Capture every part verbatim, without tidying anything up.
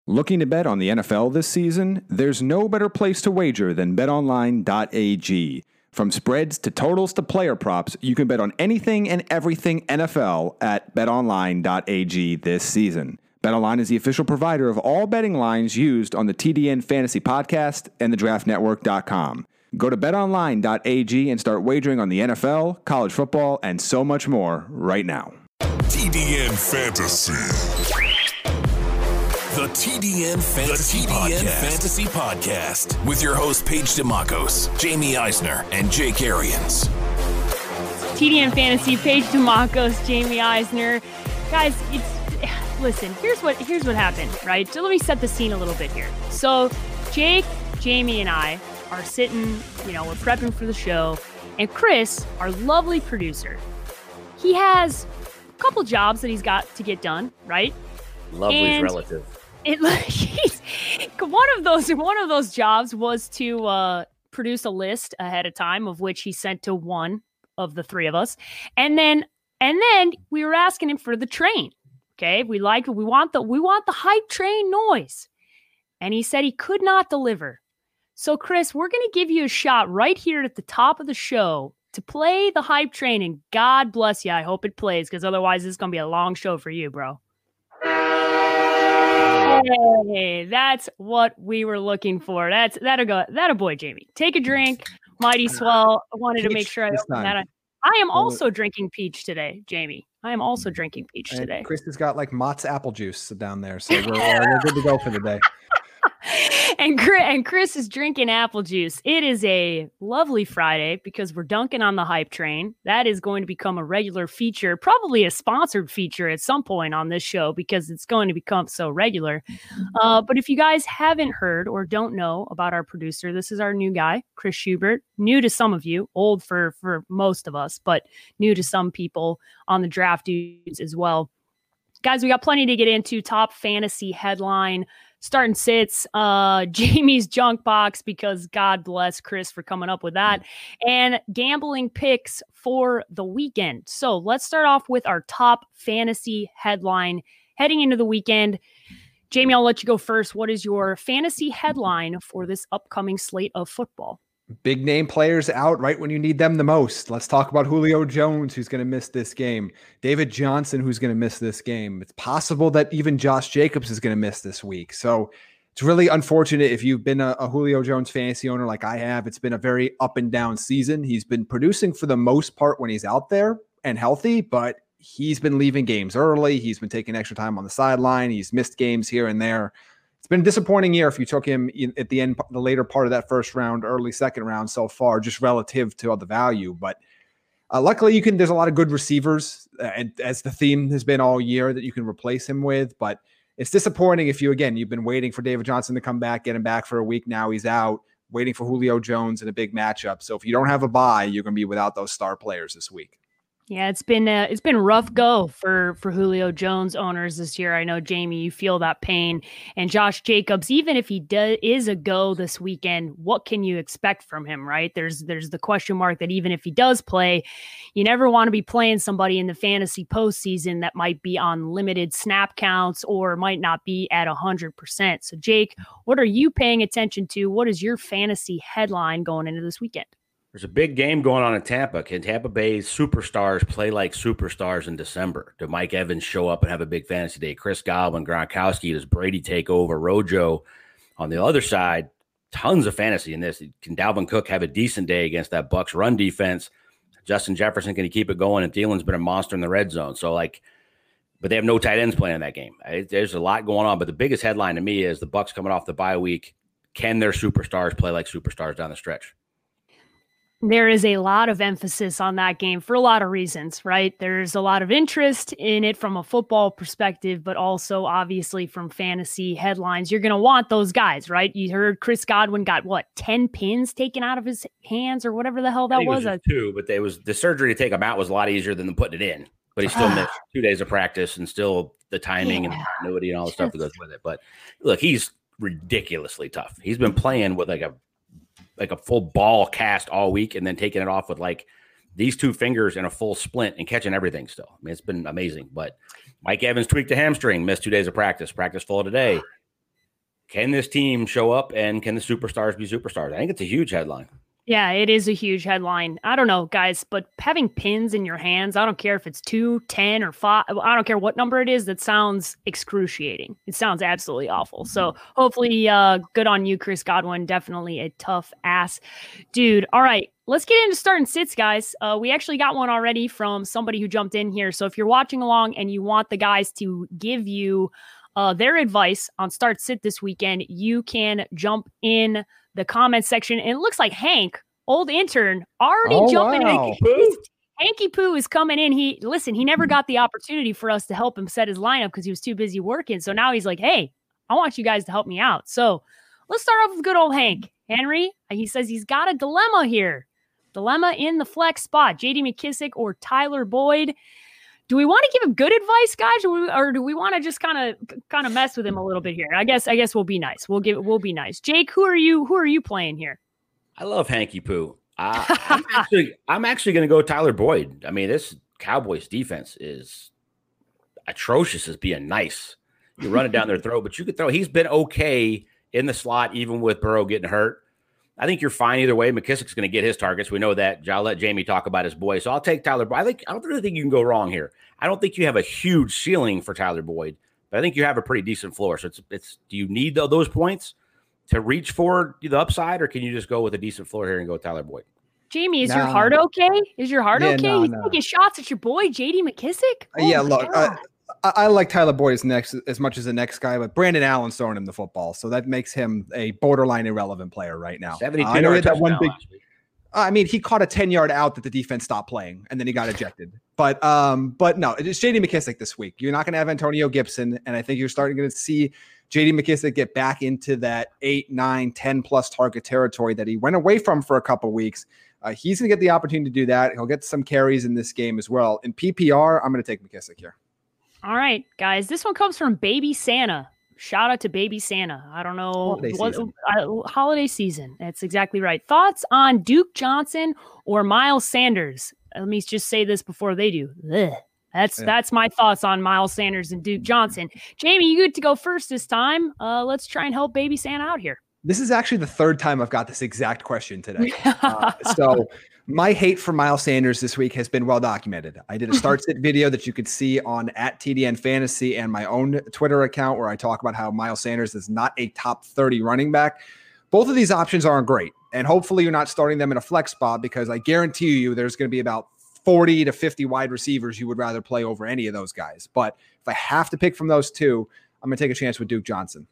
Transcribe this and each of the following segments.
Looking to bet on the N F L this season? There's no better place to wager than bet online dot a g. From spreads to totals to player props, you can bet on anything and everything N F L at bet online dot a g this season. BetOnline is the official provider of all betting lines used on the T D N Fantasy Podcast and the draft network dot com. Go to bet online dot a g and start wagering on the N F L, college football, and so much more right now. T D N Fantasy. The T D N Fantasy, the T D N Podcast. Fantasy Podcast with your hosts Paige DeMacos, Jamie Eisner, and Jake Arians. T D N Fantasy, Paige DeMacos, Jamie Eisner. Guys, it's listen. Here's what here's what happened, right? So let me set the scene a little bit here. So Jake, Jamie, and I are sitting. You know, we're prepping for the show, and Chris, our lovely producer, he has a couple jobs that he's got to get done, right? Lovely's relative. It he's, one of those one of those jobs was to uh, produce a list ahead of time, of which he sent to one of the three of us, and then and then we were asking him for the train. Okay, we like we want the we want the hype train noise, and he said he could not deliver. So Chris, we're gonna give you a shot right here at the top of the show to play the hype train, and God bless you. I hope it plays, because otherwise this is gonna be a long show for you, bro. Hey, that's what we were looking for. That's that'll go. That'll boy, Jamie. Take a drink, mighty swell. I wanted to make sure I opened that. I am also drinking peach today, Jamie. I am also drinking peach and today. Chris has got like Mott's apple juice down there, so we're, uh, we're good to go for the day. And Chris, and Chris is drinking apple juice. It is a lovely Friday because we're dunking on the hype train. That is going to become a regular feature, probably a sponsored feature at some point on this show, because it's going to become so regular. Uh, but if you guys haven't heard or don't know about our producer, this is our new guy, Chris Schubert. New to some of you, old for, for most of us, but new to some people on the draft dudes as well. Guys, we got plenty to get into. Top fantasy headline, starting sits, uh, Jamie's junk box, because God bless Chris for coming up with that, and gambling picks for the weekend. So let's start off with our top fantasy headline heading into the weekend. Jamie, I'll let you go first. What is your fantasy headline for this upcoming slate of football? Big name players out right when you need them the most. Let's talk about Julio Jones, who's going to miss this game. David Johnson, who's going to miss this game. It's possible that even Josh Jacobs is going to miss this week. So it's really unfortunate if you've been a, a Julio Jones fantasy owner like I have. It's been a very up and down season. He's been producing for the most part when he's out there and healthy, but he's been leaving games early. He's been taking extra time on the sideline. He's missed games here and there. It's been a disappointing year if you took him in, at the end, the later part of that first round, early second round so far, just relative to other value. But uh, luckily, you can. There's a lot of good receivers, uh, and as the theme has been all year, that you can replace him with. But it's disappointing if you, again, you've been waiting for David Johnson to come back, get him back for a week. Now he's out, waiting for Julio Jones in a big matchup. So if you don't have a bye, you're going to be without those star players this week. Yeah, it's been uh, it's been rough go for for Julio Jones owners this year. I know, Jamie, you feel that pain. And Josh Jacobs, even if he does is a go this weekend, what can you expect from him, right? There's there's the question mark that even if he does play, you never want to be playing somebody in the fantasy postseason that might be on limited snap counts or might not be at one hundred percent. So, Jake, what are you paying attention to? What is your fantasy headline going into this weekend? There's a big game going on in Tampa. Can Tampa Bay's superstars play like superstars in December? Did Mike Evans show up and have a big fantasy day? Chris Godwin, Gronkowski, does Brady take over? Rojo on the other side, tons of fantasy in this. Can Dalvin Cook have a decent day against that Bucs run defense? Justin Jefferson, can he keep it going? And Thielen's been a monster in the red zone. So, like, but they have no tight ends playing in that game. There's a lot going on. But the biggest headline to me is the Bucs coming off the bye week. Can their superstars play like superstars down the stretch? There is a lot of emphasis on that game for a lot of reasons, right? There's a lot of interest in it from a football perspective, but also obviously from fantasy headlines. You're going to want those guys, right? You heard Chris Godwin got what, ten pins taken out of his hands or whatever the hell that was. It was two, but they was the surgery to take him out was a lot easier than putting it in. But he still missed two days of practice and still the timing yeah. and the continuity and all the stuff that goes with it. But look, he's ridiculously tough. He's been playing with like a like a full ball cast all week and then taking it off with like these two fingers and a full splint and catching everything still. I mean, it's been amazing. But Mike Evans tweaked a hamstring, missed two days of practice, practice full today. can this team show up and can the superstars be superstars? I think it's a huge headline. Yeah, it is a huge headline. I don't know, guys, but having pins in your hands, I don't care if it's two, ten, or five. I don't care what number it is. That sounds excruciating. It sounds absolutely awful. So hopefully uh, good on you, Chris Godwin. Definitely a tough ass dude. All right, let's get into starting sits, guys. Uh, we actually got one already from somebody who jumped in here. So if you're watching along and you want the guys to give you uh, their advice on start sit this weekend, you can jump in the comment section. And it looks like Hank, old intern, already oh, jumping wow. in. Hanky Poo is coming in. He listen, he never got the opportunity for us to help him set his lineup because he was too busy working. So now he's like, hey, I want you guys to help me out. So let's start off with good old Hank. Henry, he says he's got a dilemma here. Dilemma in the flex spot. J D McKissic or Tyler Boyd. Do we want to give him good advice, guys, or, we, or do we want to just kind of kind of mess with him a little bit here? I guess I guess we'll be nice. We'll give we'll be nice. Jake, who are you? Who are you playing here? I love Hanky Poo. Uh, I'm actually I'm actually going to go Tyler Boyd. I mean, this Cowboys defense is atrocious as being nice. You run it down their throat, but you could throw. He's been okay in the slot, even with Burrow getting hurt. I think you're fine either way. McKissic's going to get his targets. We know that. I'll let Jamie talk about his boy. So I'll take Tyler Boyd. I think I don't really think you can go wrong here. I don't think you have a huge ceiling for Tyler Boyd, but I think you have a pretty decent floor. So it's it's. Do you need those points to reach for the upside, or can you just go with a decent floor here and go Tyler Boyd? Jamie, is nah. your heart okay? Is your heart yeah, okay? nah, He's nah. taking shots at your boy, J D McKissic? Oh yeah, look, I, I, I like Tyler Boyd as next as much as the next guy, but Brandon Allen's throwing him the football, so that makes him a borderline irrelevant player right now. seventy-two uh, I know he had that one big. last week. I mean, he caught a ten-yard out that the defense stopped playing, and then he got ejected. But um, but no, it's J D McKissic this week. You're not going to have Antonio Gibson, and I think you're starting to see J D McKissic get back into that eight, nine, ten plus target territory that he went away from for a couple weeks. Uh, he's going to get the opportunity to do that. He'll get some carries in this game as well. In P P R, I'm going to take McKissic here. All right, guys. This one comes from Baby Santa. Shout out to Baby Santa. I don't know. Holiday what, season. Uh, holiday season. That's exactly right. Thoughts on Duke Johnson or Miles Sanders? Let me just say this before they do. Ugh. That's Yeah. that's my thoughts on Miles Sanders and Duke Johnson. Jamie, you get to go first this time. Uh, let's try and help Baby Santa out here. This is actually the third time I've got this exact question today. Uh, so my hate for Miles Sanders this week has been well documented. I did a start sit video that you could see on at T D N Fantasy and my own Twitter account where I talk about how Miles Sanders is not a top thirty running back. Both of these options aren't great. And hopefully you're not starting them in a flex spot because I guarantee you there's going to be about forty to fifty wide receivers you would rather play over any of those guys. But if I have to pick from those two, I'm going to take a chance with Duke Johnson.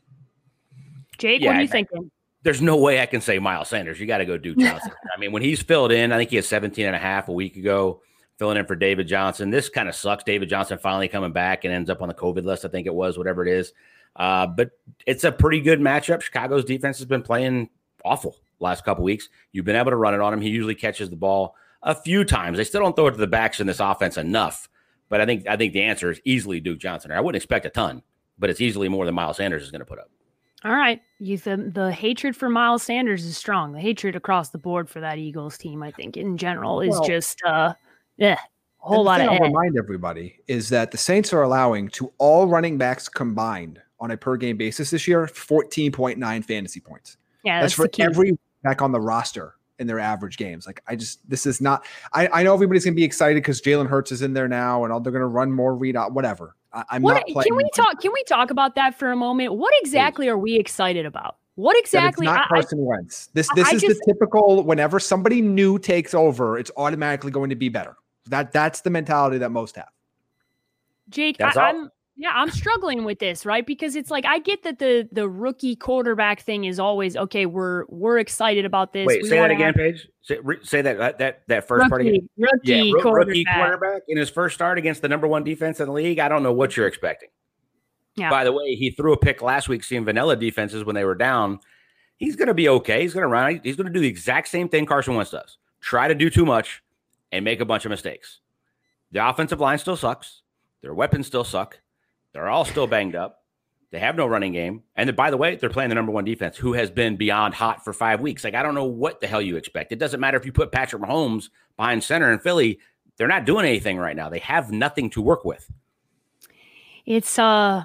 Jake, Yeah, what are you I- thinking? There's no way I can say Miles Sanders. You got to go Duke Johnson. I mean, when he's filled in, I think he had seventeen and a half a week ago, filling in for David Johnson. This kind of sucks. David Johnson finally coming back and ends up on the COVID list, I think it was, whatever it is. Uh, but it's a pretty good matchup. Chicago's defense has been playing awful last couple weeks. You've been able to run it on him. He usually catches the ball a few times. They still don't throw it to the backs in this offense enough. But I think I think the answer is easily Duke Johnson. I wouldn't expect a ton, but it's easily more than Miles Sanders is going to put up. All right. You, the, the hatred for Miles Sanders is strong. The hatred across the board for that Eagles team, I think, in general, is Well, just uh, yeah, a whole And the lot thing of I'll eh. remind everybody is that the Saints are allowing to all running backs combined on a per game basis this year fourteen point nine fantasy points. Yeah, That's, that's, the for key. every back on the roster in their average games. Like I just, this is not. I, I know everybody's gonna be excited because Jalen Hurts is in there now, and all, they're gonna run more read out, whatever. I, I'm What, not playing. can we talk? Can we talk about that for a moment? What exactly are we excited about? What that it's exactly? not I- I- Carson Wentz. This this I is just- the typical. Whenever somebody new takes over, it's automatically going to be better. That that's the mentality that most have. Jake, That's I, all. I'm yeah, I'm struggling with this, right? Because it's like I get that the the rookie quarterback thing is always okay. We're we're excited about this. Wait, We say that wanna again, have Paige. Say, re, say that, that that that first part again. Rookie, rookie, Yeah, roo- quarterback. rookie quarterback in his first start against the number one defense in the league. I don't know what you're expecting. Yeah. By the way, he threw a pick last week seeing vanilla defenses when they were down. He's going to be okay. He's going to run. He's going to do the exact same thing Carson Wentz does. Try to do too much and make a bunch of mistakes. The offensive line still sucks. Their weapons still suck. They're all still banged up. They have no running game. And by the way, they're playing the number one defense, who has been beyond hot for five weeks. Like, I don't know what the hell you expect. It doesn't matter if you put Patrick Mahomes behind center in Philly. They're not doing anything right now. They have nothing to work with. It's uh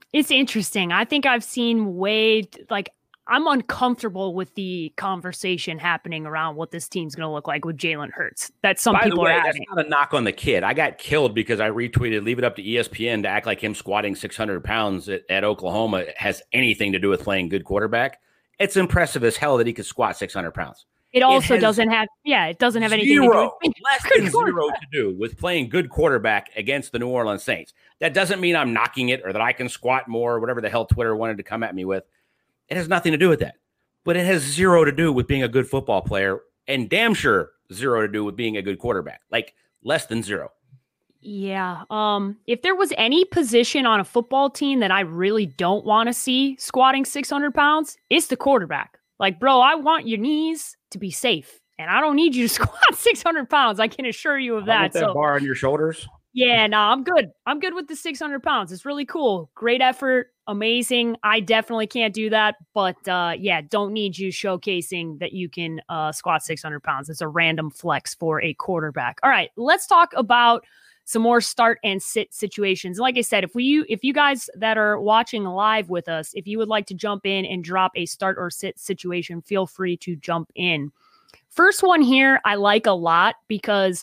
It's interesting. I think I've seen way like I'm uncomfortable with the conversation happening around what this team's going to look like with Jalen Hurts. That some By people the way, are that's having. not a knock on the kid. I got killed because I retweeted, leave it up to E S P N to act like him squatting six hundred pounds at, at Oklahoma has anything to do with playing good quarterback. It's impressive as hell that he could squat six hundred pounds. It also it doesn't have, yeah, it doesn't have anything zero, to do with less than zero to do with playing good quarterback against the New Orleans Saints. That doesn't mean I'm knocking it or that I can squat more or whatever the hell Twitter wanted to come at me with. It has nothing to do with that. But it has zero to do with being a good football player and damn sure zero to do with being a good quarterback, like less than zero. Yeah. Um, if there was any position on a football team that I really don't want to see squatting six hundred pounds, it's the quarterback. Like, bro, I want your knees to be safe and I don't need you to squat six hundred pounds. I can assure you of that. With that so, bar on your shoulders. Yeah, no, I'm good. I'm good with the six hundred pounds. It's really cool. Great effort. Amazing. I definitely can't do that. But uh, yeah, don't need you showcasing that you can uh, squat six hundred pounds. It's a random flex for a quarterback. All right, let's talk about some more start and sit situations. Like I said, if we, if you guys that are watching live with us, if you would like to jump in and drop a start or sit situation, feel free to jump in. First one here, I like a lot because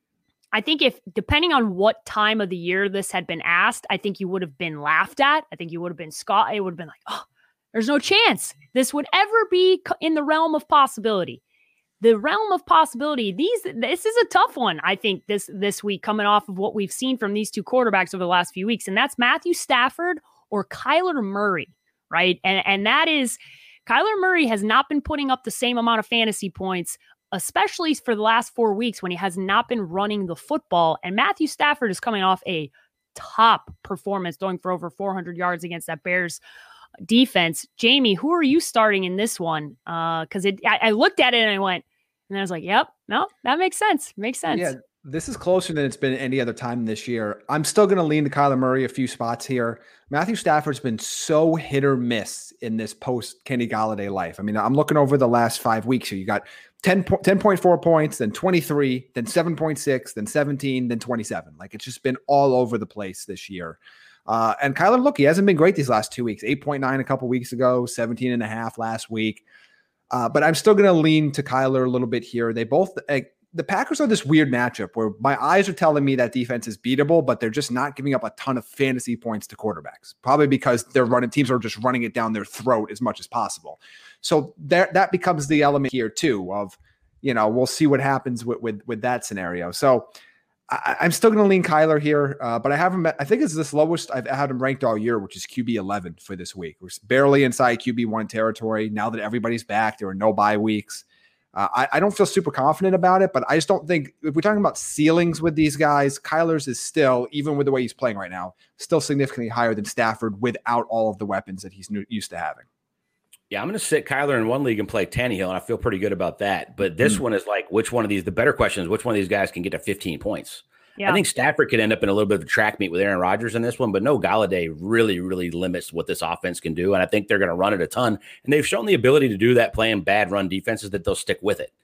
I think if, depending on what time of the year this had been asked, I think you would have been laughed at. I think you would have been Scott. It would have been like, oh, there's no chance this would ever be in the realm of possibility. The realm of possibility, these, this is a tough one, I think, this, this week, coming off of what we've seen from these two quarterbacks over the last few weeks. And that's Matthew Stafford or Kyler Murray, right? And, and that is, Kyler Murray has not been putting up the same amount of fantasy points, especially for the last four weeks when he has not been running the football. And Matthew Stafford is coming off a top performance, going for over four hundred yards against that Bears defense. Jamie, who are you starting in this one? Uh, because it, I, I looked at it and I went, and I was like, yep, no, that makes sense. Makes sense. Yeah, this is closer than it's been any other time this year. I'm still going to lean to Kyler Murray a few spots here. Matthew Stafford's been so hit or miss in this post Kenny Golladay life. I mean, I'm looking over the last five weeks here. You got ten, ten point four points, then twenty-three, then seven point six, then seventeen, then twenty-seven. Like, it's just been all over the place this year. Uh, and Kyler, look, he hasn't been great these last two weeks. eight point nine a couple weeks ago, seventeen and a half last week. Uh, but I'm still going to lean to Kyler a little bit here. They both, uh, the Packers are this weird matchup where my eyes are telling me that defense is beatable, but they're just not giving up a ton of fantasy points to quarterbacks, probably because they're running, teams are just running it down their throat as much as possible. So there, that becomes the element here too of, you know, we'll see what happens with, with, with that scenario. So I, I'm still going to lean Kyler here, uh, but I have him, I think it's this lowest I've had him ranked all year, which is Q B eleven for this week. We're barely inside Q B one territory. Now that everybody's back, there are no bye weeks. Uh, I, I don't feel super confident about it, but I just don't think, if we're talking about ceilings with these guys, Kyler's is still, even with the way he's playing right now, still significantly higher than Stafford without all of the weapons that he's new, used to having. Yeah, I'm going to sit Kyler in one league and play Tannehill, and I feel pretty good about that. But this mm. one is like, which one of these, the better question is, which one of these guys can get to fifteen points? Yeah. I think Stafford could end up in a little bit of a track meet with Aaron Rodgers in this one, but no, Golladay really, really limits what this offense can do. And I think they're going to run it a ton. And they've shown the ability to do that playing bad run defenses, that they'll stick with it.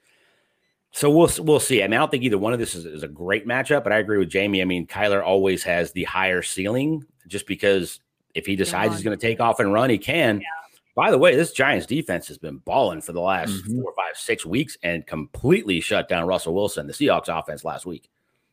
So we'll we'll see. I mean, I don't think either one of this is, is a great matchup, but I agree with Jamie. I mean, Kyler always has the higher ceiling just because if he decides yeah. he's going to take off and run, he can. Yeah. By the way, this Giants defense has been balling for the last mm-hmm. four, five, six weeks and completely shut down Russell Wilson, the Seahawks offense last week.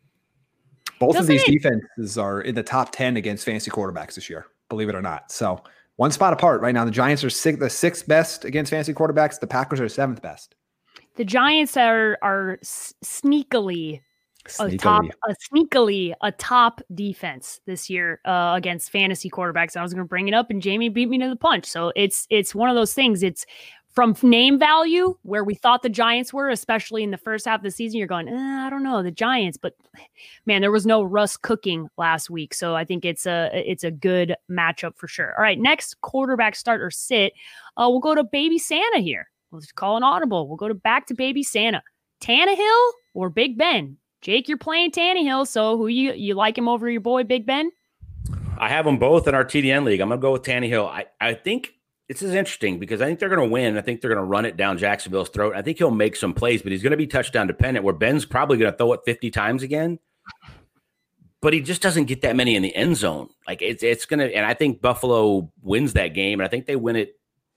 Both Doesn't of these it? defenses are in the top ten against fantasy quarterbacks this year, believe it or not. So one spot apart right now. The Giants are six, the sixth best against fantasy quarterbacks. The Packers are seventh best. The Giants are are sneakily, sneakily. a top a sneakily a top defense this year uh, against fantasy quarterbacks. I was going to bring it up, and Jamie beat me to the punch. So it's it's one of those things. It's from name value where we thought the Giants were, especially in the first half of the season. You're going, eh, I don't know, the Giants, but man, there was no Russ cooking last week, so I think it's a it's a good matchup for sure. All right, next quarterback start or sit. Uh, we'll go to Baby Santa here. Let's call an audible. We'll go to back to Baby Santa. Tannehill or Big Ben? Jake, you're playing Tannehill, so who you you like him over your boy Big Ben? I have them both in our T D N league. I'm going to go with Tannehill. I, I think this is interesting because I think they're going to win. I think they're going to run it down Jacksonville's throat. I think he'll make some plays, but he's going to be touchdown dependent, where Ben's probably going to throw it fifty times again. but he just doesn't get that many in the end zone. Like it's it's gonna, and I think Buffalo wins that game, and I think they win it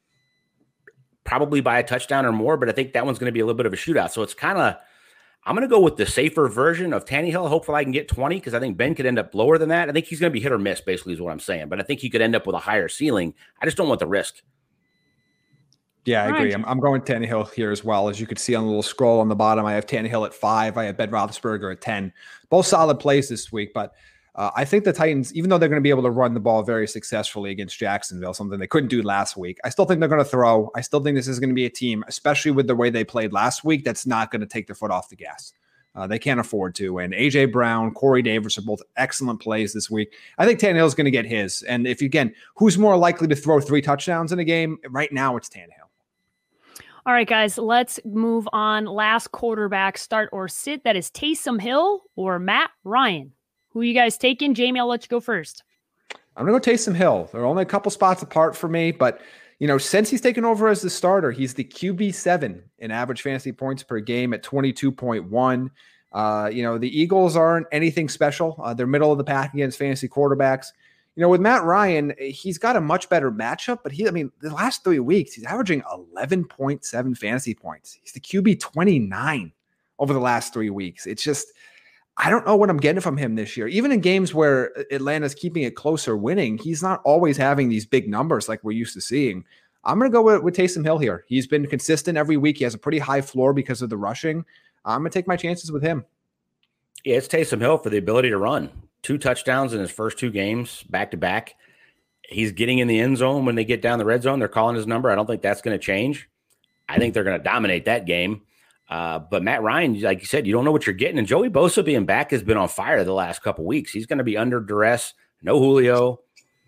probably by a touchdown or more. But I think that one's going to be a little bit of a shootout. So it's kind of, I'm going to go with the safer version of Tannehill. Hopefully, I can get twenty because I think Ben could end up lower than that. I think he's going to be hit or miss, basically, is what I'm saying. But I think he could end up with a higher ceiling. I just don't want the risk. Yeah, I agree. I'm, I'm going Tannehill here as well. As you could see on the little scroll on the bottom, I have Tannehill at five. I have Ben Roethlisberger at ten. Both solid plays this week, but uh, I think the Titans, even though they're going to be able to run the ball very successfully against Jacksonville, something they couldn't do last week, I still think they're going to throw. I still think this is going to be a team, especially with the way they played last week, that's not going to take their foot off the gas. Uh, they can't afford to. And A J Brown, Corey Davis are both excellent plays this week. I think Tannehill is going to get his. And if you, again, who's more likely to throw three touchdowns in a game? Right now, it's Tannehill. All right, guys, let's move on. Last quarterback, start or sit. That is Taysom Hill or Matt Ryan. Who are you guys taking? Jamie, I'll let you go first. I'm going to go Taysom Hill. They're only a couple spots apart for me, but you know, since he's taken over as the starter, he's the Q B seven in average fantasy points per game at twenty-two point one. Uh, you know, the Eagles aren't anything special. Uh, they're middle of the pack against fantasy quarterbacks. You know, with Matt Ryan, he's got a much better matchup, but he, I mean, the last three weeks, he's averaging eleven point seven fantasy points. He's the Q B twenty-nine over the last three weeks. It's just, I don't know what I'm getting from him this year. Even in games where Atlanta's keeping it closer, winning, he's not always having these big numbers like we're used to seeing. I'm going to go with, with Taysom Hill here. He's been consistent every week. He has a pretty high floor because of the rushing. I'm going to take my chances with him. Yeah, it's Taysom Hill for the ability to run. Two touchdowns in his first two games, back to back. He's getting in the end zone when they get down the red zone. They're calling his number. I don't think that's going to change. I think they're going to dominate that game. Uh, but Matt Ryan, like you said, you don't know what you're getting. And Joey Bosa being back has been on fire the last couple weeks. He's going to be under duress. No Julio.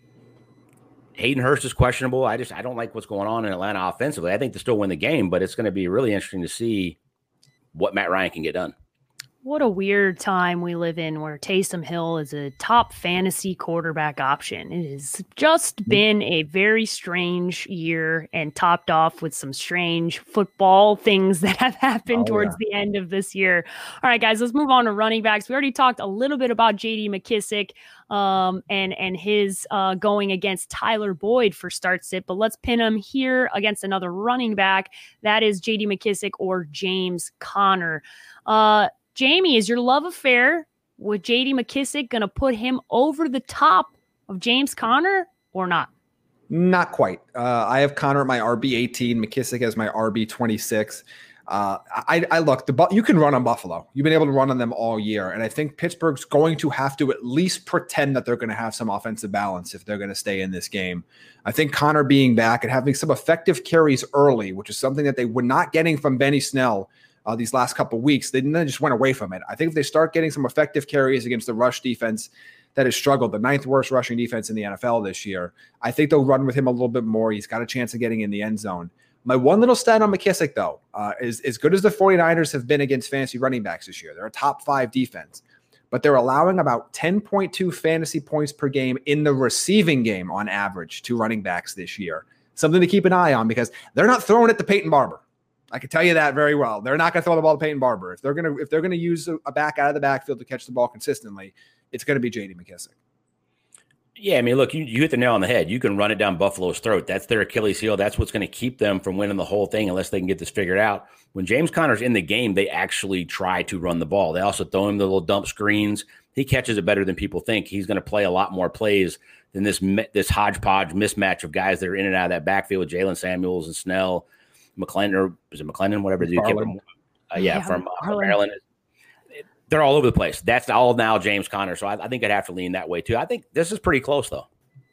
Hayden Hurst is questionable. I just I don't like what's going on in Atlanta offensively. I think they still win the game, but it's going to be really interesting to see what Matt Ryan can get done. What a weird time we live in where Taysom Hill is a top fantasy quarterback option. It has just been a very strange year and topped off with some strange football things that have happened oh, towards yeah. the end of this year. All right, guys, let's move on to running backs. We already talked a little bit about J D McKissic um, and, and his uh, going against Tyler Boyd for start sit, but let's pin him here against another running back. That is J D McKissic or James Conner. Uh, Jamie, is your love affair with J D McKissic going to put him over the top of James Conner or not? Not quite. Uh, I have Conner at my R B eighteen. McKissic as my R B twenty-six. Uh, I, I look, the you can run on Buffalo. You've been able to run on them all year. And I think Pittsburgh's going to have to at least pretend that they're going to have some offensive balance if they're going to stay in this game. I think Conner being back and having some effective carries early, which is something that they were not getting from Benny Snell Uh, these last couple of weeks, they then just went away from it. I think if they start getting some effective carries against the rush defense that has struggled, the ninth worst rushing defense in the N F L this year, I think they'll run with him a little bit more. He's got a chance of getting in the end zone. My one little stat on McKissic, though, uh, is as good as the 49ers have been against fantasy running backs this year. They're a top five defense, but they're allowing about ten point two fantasy points per game in the receiving game on average to running backs this year. Something to keep an eye on because they're not throwing it to Peyton Barber. I can tell you that very well. They're not going to throw the ball to Peyton Barber. If they're going to if they're going to use a, a back out of the backfield to catch the ball consistently, it's going to be J D McKissic. Yeah, I mean, look, you, you hit the nail on the head. You can run it down Buffalo's throat. That's their Achilles heel. That's what's going to keep them from winning the whole thing unless they can get this figured out. When James Conner's in the game, they actually try to run the ball. They also throw him the little dump screens. He catches it better than people think. He's going to play a lot more plays than this this hodgepodge mismatch of guys that are in and out of that backfield with Jalen Samuels and Snell. McClendon, or is it McClendon? Whatever the dude, uh, yeah, yeah, from uh, Maryland. They're all over the place. That's all now James Conner. So I, I think I'd have to lean that way too. I think this is pretty close though.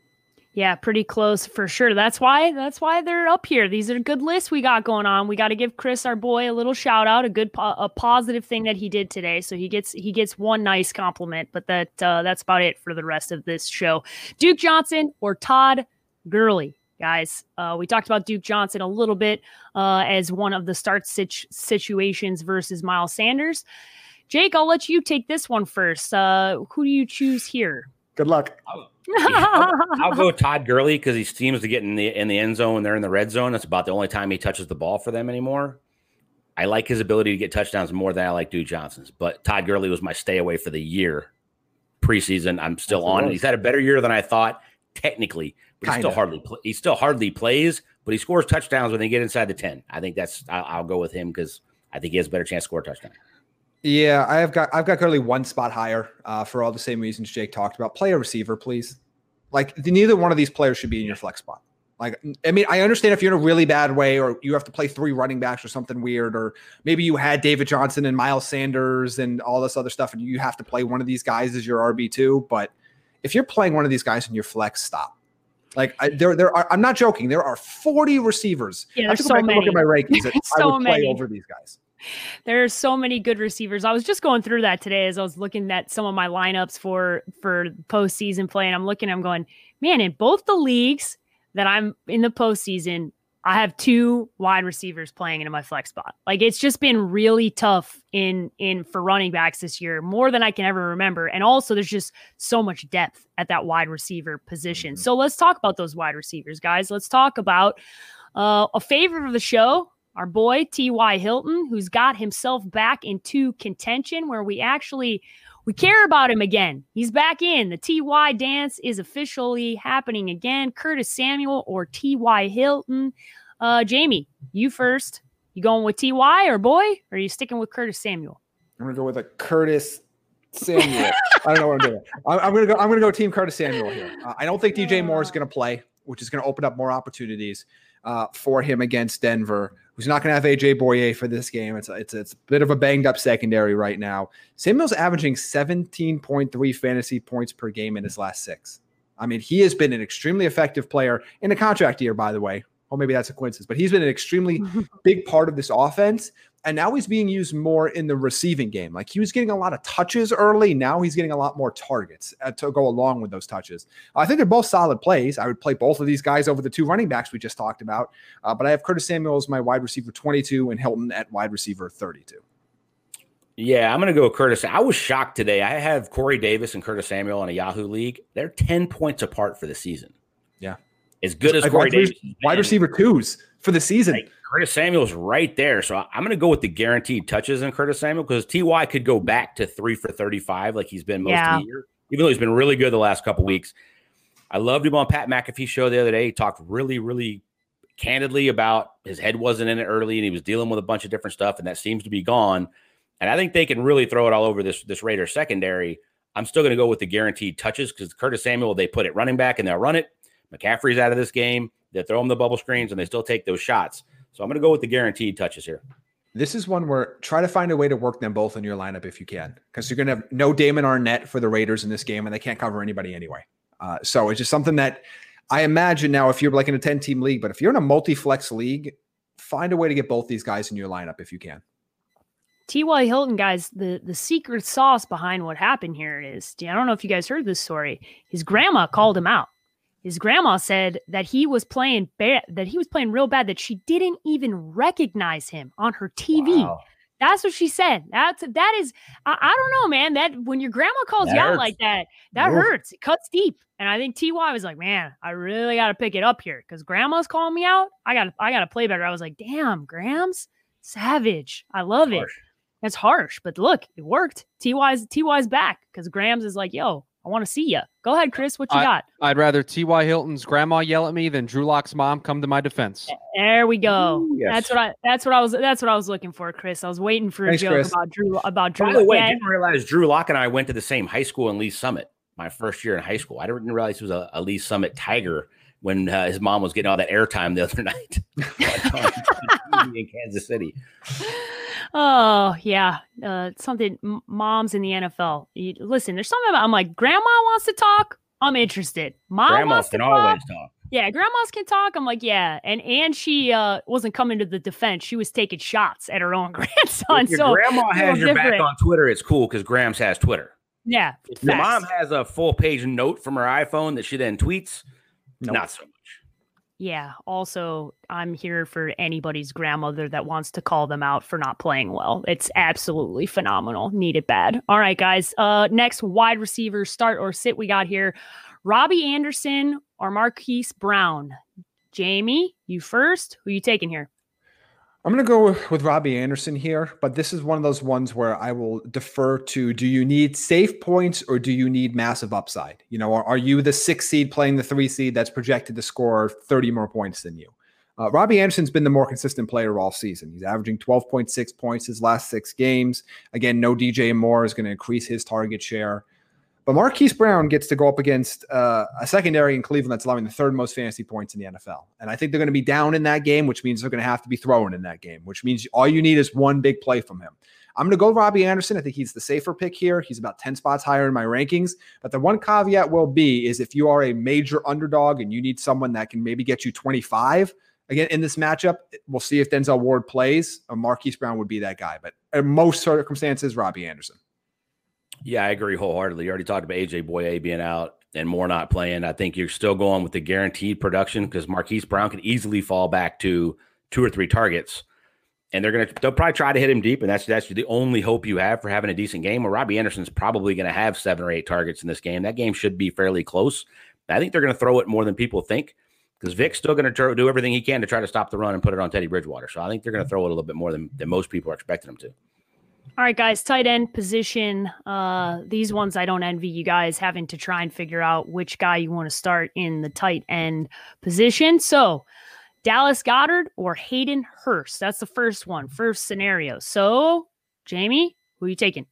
Yeah, pretty close for sure. That's why that's why they're up here. These are good lists we got going on. We got to give Chris, our boy, a little shout out, a good, po- a positive thing that he did today. So he gets he gets one nice compliment, but that uh, that's about it for the rest of this show. Duke Johnson or Todd Gurley. Guys, uh, we talked about Duke Johnson a little bit uh, as one of the start situ- situations versus Miles Sanders. Jake, I'll let you take this one first. Uh, who do you choose here? Good luck. I'll, I'll, I'll go Todd Gurley because he seems to get in the in the end zone when they're in the red zone. That's about the only time he touches the ball for them anymore. I like his ability to get touchdowns more than I like Duke Johnson's. But Todd Gurley was my stay away for the year preseason. I'm still Yes, on it it. He's had a better year than I thought technically, but he still hardly pl- he still hardly plays, but he scores touchdowns when they get inside the ten. I think that's I'll, I'll go with him because I think he has a better chance to score a touchdown. Yeah, I have got I've got Gurley one spot higher uh, for all the same reasons Jake talked about. Play a receiver, please. Like neither one of these players should be in your flex spot. Like, I mean, I understand if you're in a really bad way or you have to play three running backs or something weird, or maybe you had David Johnson and Miles Sanders and all this other stuff, and you have to play one of these guys as your R B two. But if you're playing one of these guys in your flex, stop. Like I, there, there are. I'm not joking. There are forty receivers. Yeah, I have to go so back many. and look at my rankings. That so I would play many. over these guys. There's so many good receivers. I was just going through that today as I was looking at some of my lineups for for postseason play, and I'm looking. I'm going, man, in both the leagues that I'm in the postseason, I have two wide receivers playing into my flex spot. Like it's just been really tough in in for running backs this year, more than I can ever remember. And also there's just so much depth at that wide receiver position. Mm-hmm. So let's talk about those wide receivers, guys. Let's talk about uh, a favorite of the show, our boy T Y. Hilton, who's got himself back into contention where we actually We care about him again. He's back in. The T Y dance is officially happening again. Curtis Samuel or T Y. Hilton. Uh, Jamie, you first. You going with T Y or boy? Or are you sticking with Curtis Samuel? I'm gonna go with a Curtis Samuel. I don't know what I'm doing. I'm, I'm gonna go. I'm gonna go Team Curtis Samuel here. Uh, I don't think D J Moore is gonna play, which is gonna open up more opportunities uh, for him against Denver, who's not going to have A J Boye for this game. It's a, it's, a, it's a bit of a banged up secondary right now. Samuel's averaging seventeen point three fantasy points per game in his last six. I mean, he has been an extremely effective player in a contract year, by the way. Or maybe that's a coincidence, but he's been an extremely big part of this offense. And now he's being used more in the receiving game. Like he was getting a lot of touches early. Now he's getting a lot more targets uh, to go along with those touches. I think they're both solid plays. I would play both of these guys over the two running backs we just talked about. Uh, but I have Curtis Samuel as my wide receiver twenty-two and Hilton at wide receiver thirty-two. Yeah, I'm going to go Curtis. I was shocked today. I have Corey Davis and Curtis Samuel in a Yahoo league. They're ten points apart for the season. Yeah. As good as like Corey wide, Davis. Wide receiver twos for the season. Like, Curtis Samuel's right there. So I'm going to go with the guaranteed touches in Curtis Samuel because T Y could go back to three for thirty-five like he's been most yeah. of the year, even though he's been really good the last couple weeks. I loved him on Pat McAfee's show the other day. He talked really, really candidly about his head wasn't in it early and he was dealing with a bunch of different stuff, and that seems to be gone. And I think they can really throw it all over this, this Raiders secondary. I'm still going to go with the guaranteed touches because Curtis Samuel, they put it running back and they'll run it. McCaffrey's out of this game. They throw him the bubble screens and they still take those shots. So I'm going to go with the guaranteed touches here. This is one where try to find a way to work them both in your lineup if you can, because you're going to have no Damon Arnett for the Raiders in this game, and they can't cover anybody anyway. Uh, so it's just something that I imagine now if you're like in a ten-team league, but if you're in a multi-flex league, find a way to get both these guys in your lineup if you can. T Y. Hilton, guys, the, the secret sauce behind what happened here is, I don't know if you guys heard this story. His grandma called him out. His grandma said that he was playing bad, that he was playing real bad, that she didn't even recognize him on her T V. Wow. That's what she said. That's that is, I, I don't know, man. That when your grandma calls that you hurts. out like that, that Oof. hurts. It cuts deep. And I think T Y was like, man, I really got to pick it up here because grandma's calling me out. I got, I got to play better. I was like, damn, Grams, savage. I love That's it. Harsh. That's harsh, but look, it worked. T Y's T Y's back because Grams is like, yo, I want to see you. Go ahead, Chris. What you I, got? I'd rather T Y. Hilton's grandma yell at me than Drew Lock's mom come to my defense. There we go. Ooh, yes. That's what I. That's what I was. That's what I was looking for, Chris. I was waiting for Thanks, a joke Chris. about Drew. About Drew. By the way, yeah. I didn't realize Drew Lock and I went to the same high school in Lee Summit. My first year in high school, I didn't realize he was a, a Lee Summit Tiger when uh, his mom was getting all that airtime the other night in Kansas City. Oh, yeah. Uh, something m- moms in the N F L. You, listen, there's something about, I'm like, grandma wants to talk. I'm interested. Mom Grandmas wants to can talk. always talk. Yeah, grandmas can talk. I'm like, yeah. And and she uh, wasn't coming to the defense. She was taking shots at her own grandson. If your so grandma has your different. back on Twitter, it's cool because Grams has Twitter. Yeah. If your mom has a full page note from her iPhone that she then tweets, nope. Not so much. Yeah. Also, I'm here for anybody's grandmother that wants to call them out for not playing well. It's absolutely phenomenal. Need it bad. All right, guys. Uh, next wide receiver, start or sit we got here. Robbie Anderson or Marquise Brown. Jamie, you first. Who you taking here? I'm going to go with, with Robbie Anderson here, but this is one of those ones where I will defer to, do you need safe points or do you need massive upside? You know, are, are you the six seed playing the three seed that's projected to score thirty more points than you? Uh, Robbie Anderson's been the more consistent player all season. He's averaging twelve point six points his last six games. Again, no D J Moore is going to increase his target share. But Marquise Brown gets to go up against uh, a secondary in Cleveland that's allowing the third most fantasy points in the N F L. And I think they're going to be down in that game, which means they're going to have to be throwing in that game, which means all you need is one big play from him. I'm going to go Robbie Anderson. I think he's the safer pick here. He's about ten spots higher in my rankings. But the one caveat will be is if you are a major underdog and you need someone that can maybe get you twenty-five, again, in this matchup, we'll see if Denzel Ward plays. Or Marquise Brown would be that guy. But in most circumstances, Robbie Anderson. Yeah, I agree wholeheartedly. You already talked about A J Boye being out and Moore not playing. I think you're still going with the guaranteed production because Marquise Brown can easily fall back to two or three targets. And they're going to, they'll probably try to hit him deep. And that's, that's the only hope you have for having a decent game. Well, Robbie Anderson's probably going to have seven or eight targets in this game. That game should be fairly close. I think they're going to throw it more than people think because Vic's still going to do everything he can to try to stop the run and put it on Teddy Bridgewater. So I think they're going to throw it a little bit more than, than most people are expecting them to. All right, guys, tight end position. Uh, these ones I don't envy you guys having to try and figure out which guy you want to start in the tight end position. So Dallas Goedert or Hayden Hurst. That's the first one, first scenario. So, Jamie, who are you taking?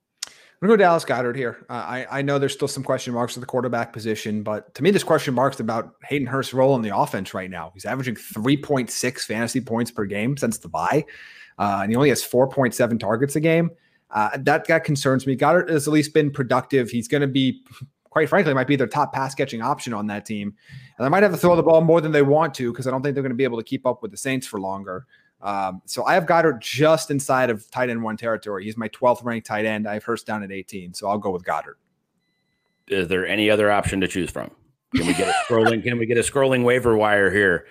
I'm going to go Dallas Goedert here. Uh, I, I know there's still some question marks at the quarterback position, but to me, this question marks about Hayden Hurst's role in the offense right now. He's averaging three point six fantasy points per game since the bye. Uh, and he only has four point seven targets a game. Uh, that, that concerns me. Goddard has at least been productive. He's going to be, quite frankly, might be their top pass-catching option on that team. And they might have to throw the ball more than they want to because I don't think they're going to be able to keep up with the Saints for longer. Um, so I have Goddard just inside of tight end one territory. He's my twelfth ranked tight end. I have Hurst down at eighteen, so I'll go with Goddard. Is there any other option to choose from? Can we get a scrolling? Can we get a scrolling waiver wire here?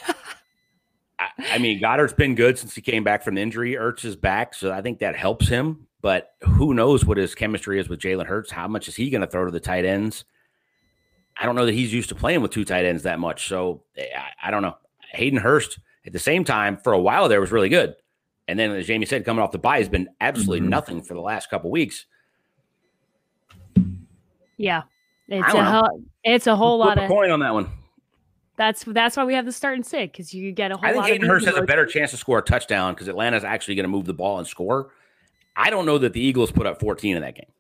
I mean, Goddard's been good since he came back from the injury. Ertz is back, so I think that helps him. But who knows what his chemistry is with Jalen Hurts? How much is he going to throw to the tight ends? I don't know that he's used to playing with two tight ends that much. So I, I don't know. Hayden Hurst, at the same time, for a while there was really good. And then, as Jamie said, coming off the bye, has been absolutely mm-hmm. nothing for the last couple of weeks. Yeah, it's a ho- it's a whole Flip lot a of coin on that one. That's that's why we have the start and sit because you get a whole I think lot Hayden of Hurst has a better chance to score a touchdown because Atlanta's actually going to move the ball and score. I don't know that the Eagles put up fourteen in that game.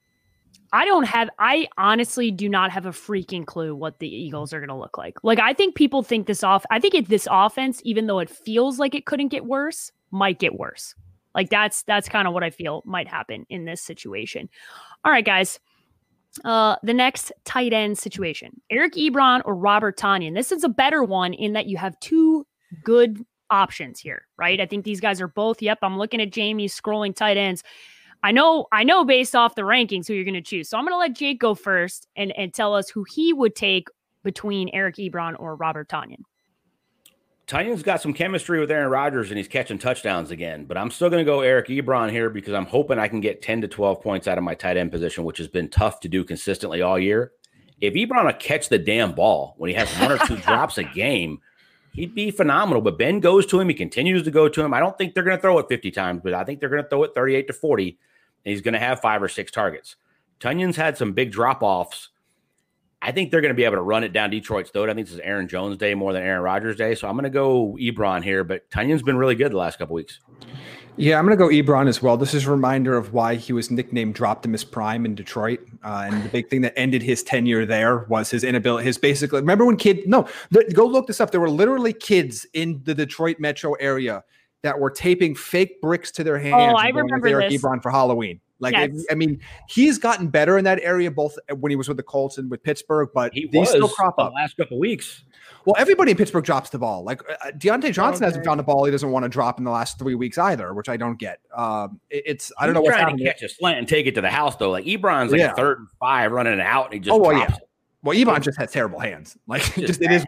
I don't have, I honestly do not have a freaking clue what the Eagles are going to look like. Like, I think people think this off, I think it, this offense, even though it feels like it couldn't get worse, might get worse. Like that's, that's kind of what I feel might happen in this situation. All right, guys. Uh, the next tight end situation, Eric Ebron or Robert Tonyan. This is a better one in that you have two good options here, right? I think these guys are both, yep, I'm looking at Jamie scrolling tight ends. I know, I know based off the rankings who you're going to choose. So I'm going to let Jake go first and, and tell us who he would take between Eric Ebron or Robert Tonyan. Tanyan's got some chemistry with Aaron Rodgers and he's catching touchdowns again, but I'm still going to go Eric Ebron here because I'm hoping I can get ten to twelve points out of my tight end position, which has been tough to do consistently all year. If Ebron will catch the damn ball when he has one or two drops a game, he'd be phenomenal. But Ben goes to him. He continues to go to him. I don't think they're going to throw it fifty times, but I think they're going to throw it thirty-eight to forty, and he's going to have five or six targets. Tanyan's had some big drop-offs. I think they're going to be able to run it down Detroit's throat. I think this is Aaron Jones' day more than Aaron Rodgers' day. So I'm going to go Ebron here, but Tanyan's been really good the last couple weeks. Yeah, I'm going to go Ebron as well. This is a reminder of why he was nicknamed Droptimus Prime in Detroit. Uh, and the big thing that ended his tenure there was his inability, his basically, remember when kid, no, th- go look this up. There were literally kids in the Detroit metro area that were taping fake bricks to their hands. Oh, I remember Eric this. Ebron for Halloween. Like, yes. I, I mean, he's gotten better in that area, both when he was with the Colts and with Pittsburgh, but he these was still crop up. The last couple of weeks. Well, everybody in Pittsburgh drops the ball. Like uh, Deontay Johnson okay. hasn't found a ball he doesn't want to drop in the last three weeks either, which I don't get. Um, it, it's I don't He's know what's trying happening. to catch a slant and take it to the house though. Like Ebron's like yeah. a third and five running it out, and he just oh well, drops yeah. it. Well, Ebron just has terrible hands. Like just, just it is.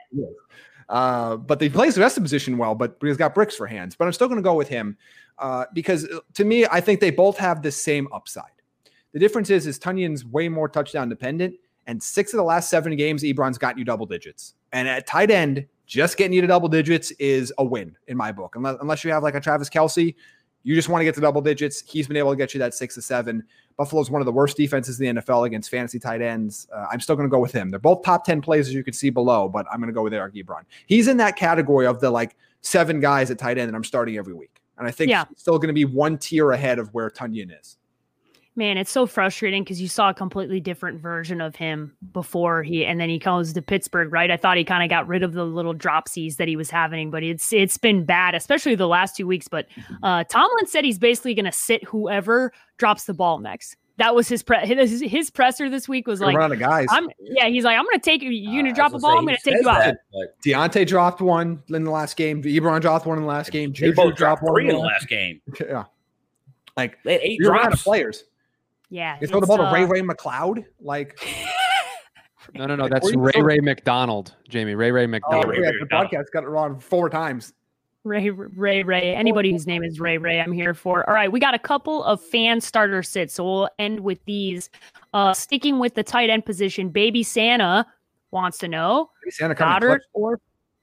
Uh, but he plays the rest of the position well, but he's got bricks for hands. But I'm still going to go with him uh, because to me, I think they both have the same upside. The difference is, is Tanyan's way more touchdown dependent, and six of the last seven games, Ebron's gotten you double digits. And at tight end, just getting you to double digits is a win in my book. Unless, unless you have like a Travis Kelce, you just want to get to double digits. He's been able to get you that six to seven. Buffalo's one of the worst defenses in the N F L against fantasy tight ends. Uh, I'm still going to go with him. They're both top ten plays, as you can see below, but I'm going to go with Eric Ebron. He's in that category of the like seven guys at tight end that I'm starting every week. And I think yeah. he's still going to be one tier ahead of where Tonyan is. Man, it's so frustrating because you saw a completely different version of him before he, and then he comes to Pittsburgh, right? I thought he kind of got rid of the little dropsies that he was having, but it's it's been bad, especially the last two weeks. But uh, Tomlin said he's basically going to sit whoever drops the ball next. That was his pre- his, his presser this week was like, run of guys. I'm, yeah, he's like, I'm going to take you. You're going to drop a ball. I'm going to take you out. Deontay dropped one in the last game. Ebron dropped one in the last game. They both dropped three in the last game. Yeah, like they had eight you're drops. out of players. Yeah, you throw the ball uh, to Ray Ray McLeod, like no, no, no. That's Ray Ray McDonald, Jamie. Ray Ray McDonald. Oh, Ray, yeah, Ray the podcast got it wrong four times. Ray Ray Ray. Anybody whose name is Ray Ray, I'm here for. All right, we got a couple of fan starter sits, so we'll end with these. Uh, sticking with the tight end position, Baby Santa wants to know Santa Goddard or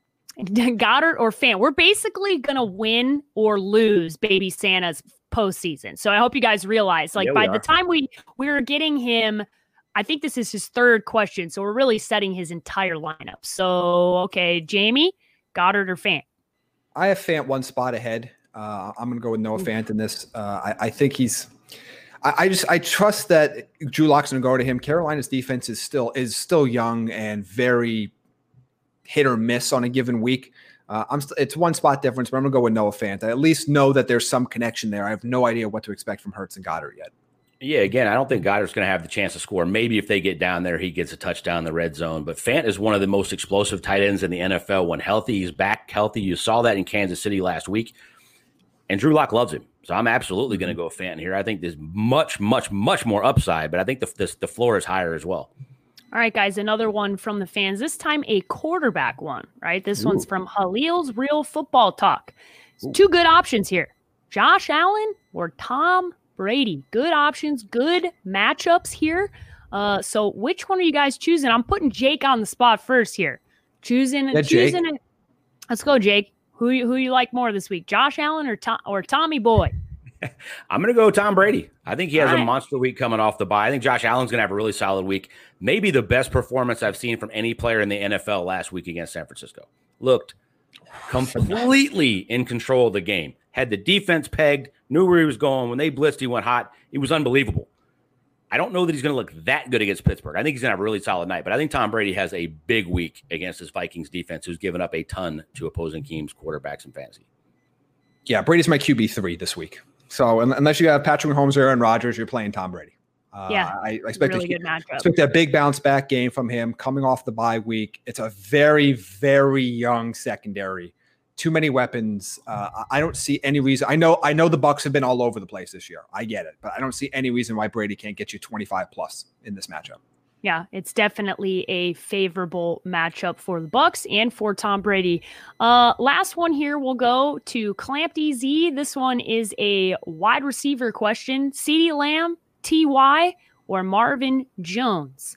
Goddard or Fant. We're basically gonna win or lose Baby Santa's postseason. So I hope you guys realize, like, yeah, by the time we we're getting him, I think this is his third question. So we're really setting his entire lineup. So, okay, Jamie, Goddard or Fant? I have Fant one spot ahead. Uh, I'm going to go with Noah Fant in this. Uh, I, I think he's, I, I just, I trust that Drew Lock's going to go to him. Carolina's defense is still, is still young and very hit or miss on a given week. Uh, I'm st- it's one spot difference, but I'm gonna go with Noah Fant. I at least know that there's some connection there. I have no idea what to expect from Hurts and Goddard yet. Yeah, again, I don't think Goddard's going to have the chance to score. Maybe if they get down there, he gets a touchdown in the red zone. But Fant is one of the most explosive tight ends in the N F L when healthy. He's back healthy. You saw that in Kansas City last week. And Drew Lock loves him. So I'm absolutely going to go Fant here. I think there's much, much, much more upside, but I think the, the, the floor is higher as well. All right, guys, another one from the fans, this time a quarterback one, right? This Ooh. one's from Halil's Real Football Talk. Two good options here, Josh Allen or Tom Brady. Good options, good matchups here. Uh, so which one are you guys choosing? I'm putting Jake on the spot first here. Choosing, yeah, choosing. A, let's go, Jake. Who who you like more this week, Josh Allen or Tom, or Tommy Boy? I'm going to go Tom Brady. I think he has All right. a monster week coming off the bye. I think Josh Allen's going to have a really solid week. Maybe the best performance I've seen from any player in the N F L last week against San Francisco. Looked completely in control of the game. Had the defense pegged, knew where he was going. When they blitzed, he went hot. It was unbelievable. I don't know that he's going to look that good against Pittsburgh. I think he's going to have a really solid night, but I think Tom Brady has a big week against his Vikings defense, who's given up a ton to opposing teams, quarterbacks, and fantasy. Yeah, Brady's my Q B three this week. So unless you have Patrick Mahomes or Aaron Rodgers, you're playing Tom Brady. Uh, yeah, I, I expect, really a, good matchup. expect a big bounce back game from him coming off the bye week. It's a very, very young secondary. Too many weapons. Uh, I don't see any reason. I know, I know the Bucs have been all over the place this year. I get it, but I don't see any reason why Brady can't get you twenty-five plus in this matchup. Yeah, it's definitely a favorable matchup for the Bucs and for Tom Brady. Uh, last one here, we'll go to Clamped Z. This one is a wide receiver question. CeeDee Lamb, T Y, or Marvin Jones?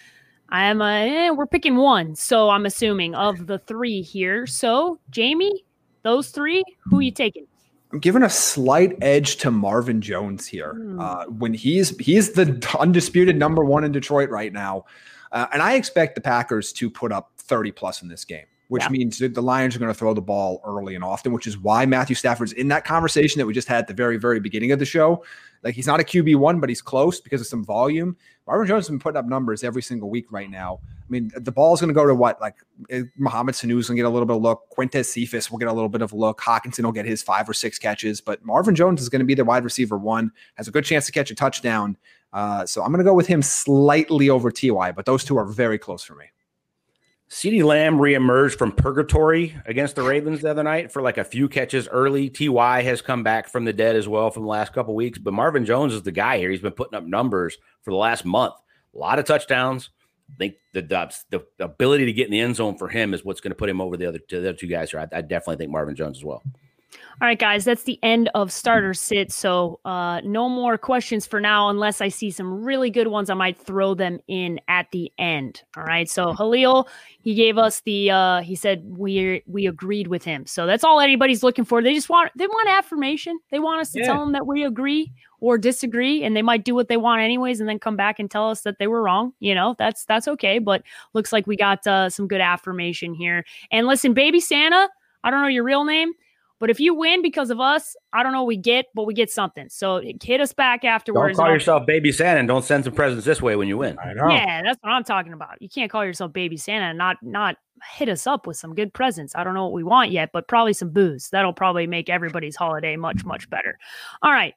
I am. Uh, eh, we're picking one, so I'm assuming of the three here. So, Jamie, those three, who are you taking? I'm giving a slight edge to Marvin Jones here. Mm. Uh, when he's he's the undisputed number one in Detroit right now, uh, and I expect the Packers to put up thirty plus in this game, which yeah. means that the Lions are going to throw the ball early and often, which is why Matthew Stafford's in that conversation that we just had at the very, very beginning of the show. Like, he's not a Q B one, but he's close because of some volume. Marvin Jones has been putting up numbers every single week right now. I mean, the ball's going to go to what? Like, Mohamed Sanu's going to get a little bit of look. Quintez Cephas will get a little bit of a look. Hawkinson will get his five or six catches. But Marvin Jones is going to be the wide receiver one, has a good chance to catch a touchdown. Uh, so I'm going to go with him slightly over T Y, but those two are very close for me. CeeDee Lamb reemerged from purgatory against the Ravens the other night for like a few catches early. T Y has come back from the dead as well from the last couple of weeks. But Marvin Jones is the guy here. He's been putting up numbers for the last month. A lot of touchdowns. I think the, the, the ability to get in the end zone for him is what's going to put him over the other, the other two guys here. I, I definitely think Marvin Jones as well. All right, guys, that's the end of starter sit. So uh, no more questions for now, unless I see some really good ones. I might throw them in at the end. All right. So Halil, he gave us the, uh, he said we we agreed with him. So that's all anybody's looking for. They just want, they want affirmation. They want us to yeah. tell them that we agree or disagree, and they might do what they want anyways, and then come back and tell us that they were wrong. You know, that's, that's okay. But looks like we got uh, some good affirmation here. And listen, Baby Santa, I don't know your real name, but if you win because of us, I don't know what we get, but we get something. So hit us back afterwards. Don't call yourself Baby Santa and don't send some presents this way when you win. I know. Yeah, that's what I'm talking about. You can't call yourself Baby Santa and not not hit us up with some good presents. I don't know what we want yet, but probably some booze. That'll probably make everybody's holiday much, much better. All right.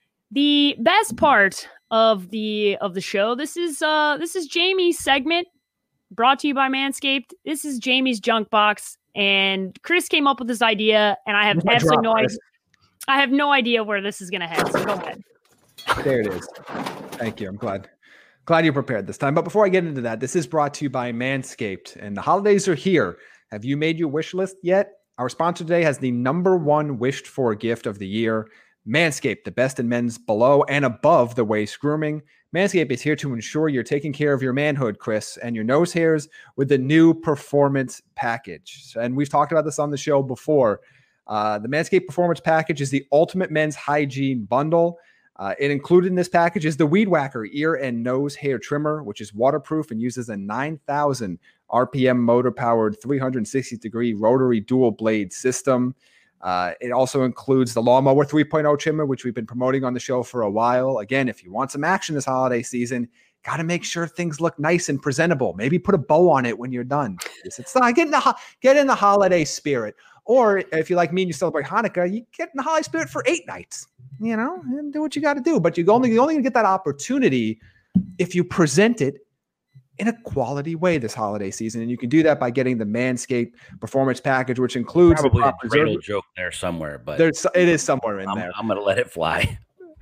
The best part of the of the show, this is uh this is Jamie's segment brought to you by Manscaped. This is Jamie's junk box. And Chris came up with this idea, and I have What's absolutely drop, no Chris? idea. I have no idea where this is going to head. So go ahead. There it is. Thank you. I'm glad. Glad you prepared this time. But before I get into that, this is brought to you by Manscaped, and the holidays are here. Have you made your wish list yet? Our sponsor today has the number one wished for gift of the year, Manscaped, the best in men's below and above the waist grooming. Manscaped is here to ensure you're taking care of your manhood, Chris, and your nose hairs with the new Performance Package. And we've talked about this on the show before. Uh, the Manscaped Performance Package is the ultimate men's hygiene bundle. Uh, it included in this package is the Weed Whacker ear and nose hair trimmer, which is waterproof and uses a nine thousand R P M motor-powered three hundred sixty degree rotary dual blade system. Uh, it also includes the Lawnmower three point oh trimmer, which we've been promoting on the show for a while. Again, if you want some action this holiday season, got to make sure things look nice and presentable. Maybe put a bow on it when you're done. It's not get in the ho- get in the holiday spirit. Or if you like me and you celebrate Hanukkah, you get in the holiday spirit for eight nights. You know, and do what you got to do. But you only you only get that opportunity if you present it in a quality way this holiday season. And you can do that by getting the Manscaped Performance Package, which includes probably the a dreidel joke there somewhere, but there's it is somewhere in I'm, there. I'm going to let it fly.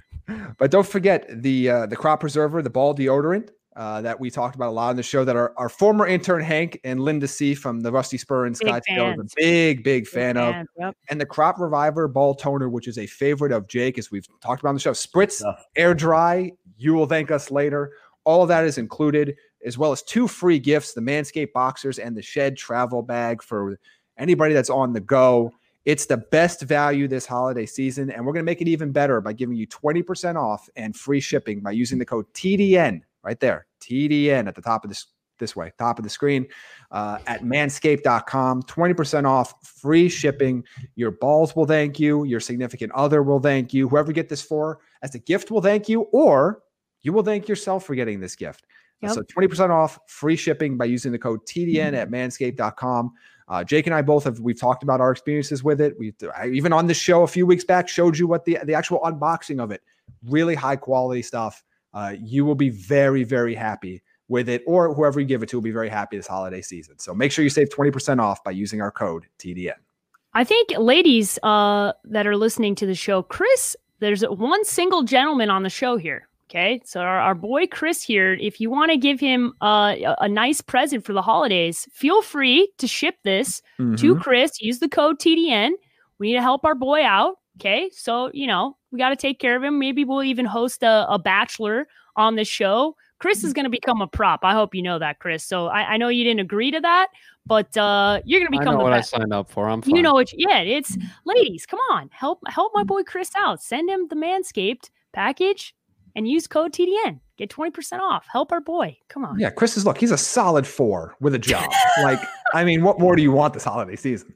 But don't forget the uh, the Crop Preserver, the ball deodorant uh, that we talked about a lot on the show that our, our former intern Hank and Linda C from the Rusty Spur in Scottsdale is a big, big fan big of. Fans, yep. And the Crop Reviver ball toner, which is a favorite of Jake, as we've talked about on the show. Spritz, air dry, you will thank us later. All of that is included, as well as two free gifts, the Manscaped Boxers and the Shed Travel Bag for anybody that's on the go. It's the best value this holiday season, and we're going to make it even better by giving you twenty percent off and free shipping by using the code T D N right there, T D N at the top of this this way, top of the screen uh, at manscaped dot com. twenty percent off, free shipping. Your balls will thank you. Your significant other will thank you. Whoever you get this for as a gift will thank you, or you will thank yourself for getting this gift. Yep. So twenty percent off, free shipping by using the code T D N at manscaped dot com. Uh, Jake and I both have, we've talked about our experiences with it. We even on this show a few weeks back showed you what the, the actual unboxing of it, really high quality stuff. Uh, you will be very, very happy with it, or whoever you give it to will be very happy this holiday season. So make sure you save twenty percent off by using our code T D N. I think ladies uh, that are listening to the show, Chris, there's one single gentleman on the show here. Okay, so our, our boy Chris here, if you want to give him uh, a, a nice present for the holidays, feel free to ship this mm-hmm. to Chris. Use the code T D N. We need to help our boy out. Okay, so, you know, we got to take care of him. Maybe we'll even host a, a bachelor on the show. Chris is going to become a prop. I hope you know that, Chris. So I, I know you didn't agree to that, but uh, you're going to become I know the what best. I signed up for. I'm fine. You know what? You, yeah, it's ladies. Come on, help help my boy Chris out. Send him the Manscaped package. And use code T D N. Get twenty percent off. Help our boy. Come on. Yeah, Chris is, look, he's a solid four with a job. Like, I mean, what more do you want this holiday season?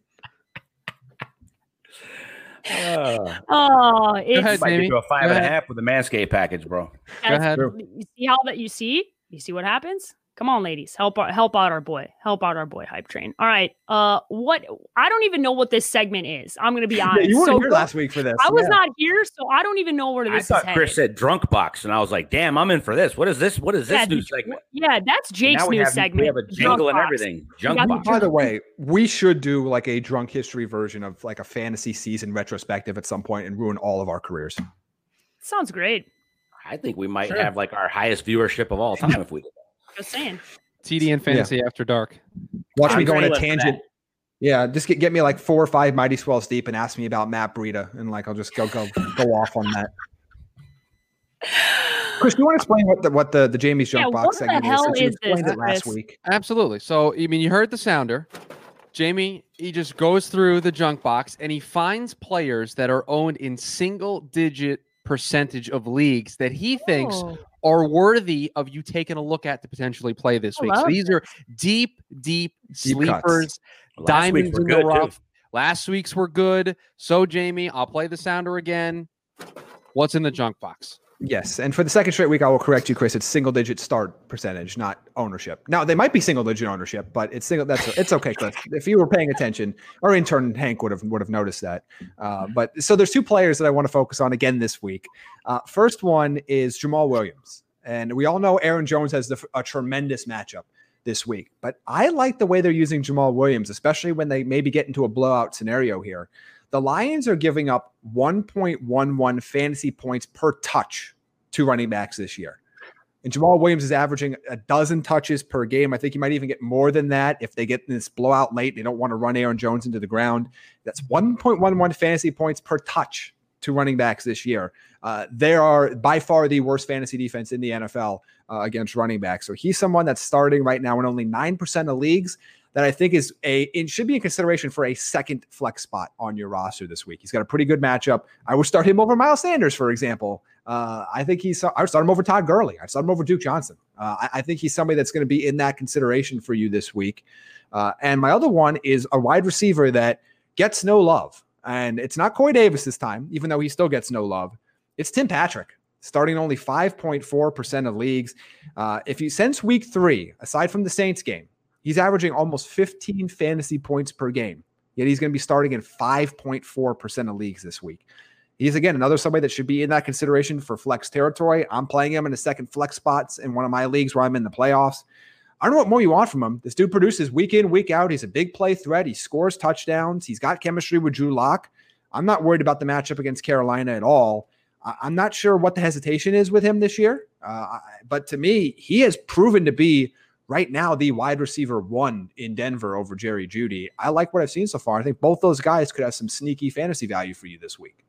Uh, oh, it's ahead, might Amy. do a five Go and a ahead. half with the Manscaped package, bro. Go ahead. You see how that you see? You see what happens? Come on, ladies. Help our, help out our boy. Help out our boy Hype Train. All right. Uh what I don't even know what this segment is. I'm gonna be honest. Yeah, you weren't so, here last week for this. I was yeah. not here, so I don't even know where this I thought is Chris headed. said drunk box, and I was like, damn, I'm in for this. What is this? What is this Yeah, new did- segment? Yeah, that's Jake's Now we new have, segment. we have a jingle Drunk and Box. everything. We Junk got box. By the way, we should do like a drunk history version of like a fantasy season retrospective at some point and ruin all of our careers. Sounds great. I think we might Sure. have like our highest viewership of all time if we did that. Just saying. T D N Fantasy After Dark. Watch I'm me go on a grateful for tangent. Yeah, just get, get me like four or five Mighty Swells deep and ask me about Matt Breida, and like I'll just go go go off on that. Chris, do you want to explain what the what the, the Jamie's Junk Yeah, Box what the segment hell is? Since you is explained this, it last Chris? week. Absolutely. So, I mean, you heard the sounder. Jamie, he just goes through the junk box and he finds players that are owned in single digit percentage of leagues that he thinks Oh. are worthy of you taking a look at to potentially play this I week. So love these are deep, deep, Deep sleepers, Last diamonds week were in the good, too. rough. Last week's were good. So, Jamie, I'll play the sounder again. What's in the junk box? Yes, and for the second straight week, I will correct you, Chris. It's single digit start percentage, not ownership. Now they might be single digit ownership, but it's single. That's it's okay, Chris. If you were paying attention, our intern Hank would have would have noticed that. Uh, but so there's two players that I want to focus on again this week. Uh, first one is Jamal Williams, and we all know Aaron Jones has the, a tremendous matchup this week. But I like the way they're using Jamal Williams, especially when they maybe get into a blowout scenario here. The Lions are giving up one point one one fantasy points per touch to running backs this year. And Jamal Williams is averaging a dozen touches per game. I think he might even get more than that if they get in this blowout late. They don't want to run Aaron Jones into the ground. That's one point one one fantasy points per touch to running backs this year. Uh, they are by far the worst fantasy defense in the N F L uh, against running backs. So he's someone that's starting right now in only nine percent of leagues that I think is a it should be in consideration for a second flex spot on your roster this week. He's got a pretty good matchup. I would start him over Miles Sanders, for example. Uh, I think he's I would start him over Todd Gurley. I'd start him over Duke Johnson. Uh, I, I think he's somebody that's going to be in that consideration for you this week. Uh, and my other one is a wide receiver that gets no love. And it's not Corey Davis this time, even though he still gets no love. It's Tim Patrick, starting only five point four percent of leagues. Uh, if you since week three, aside from the Saints game, he's averaging almost fifteen fantasy points per game. Yet he's going to be starting in five point four percent of leagues this week. He's, again, another somebody that should be in that consideration for flex territory. I'm playing him in the second flex spots in one of my leagues where I'm in the playoffs. I don't know what more you want from him. This dude produces week in, week out. He's a big play threat. He scores touchdowns. He's got chemistry with Drew Lock. I'm not worried about the matchup against Carolina at all. I'm not sure what the hesitation is with him this year. Uh, but to me, he has proven to be right now the wide receiver one in Denver over Jerry Jeudy. I like what I've seen so far. I think both those guys could have some sneaky fantasy value for you this week.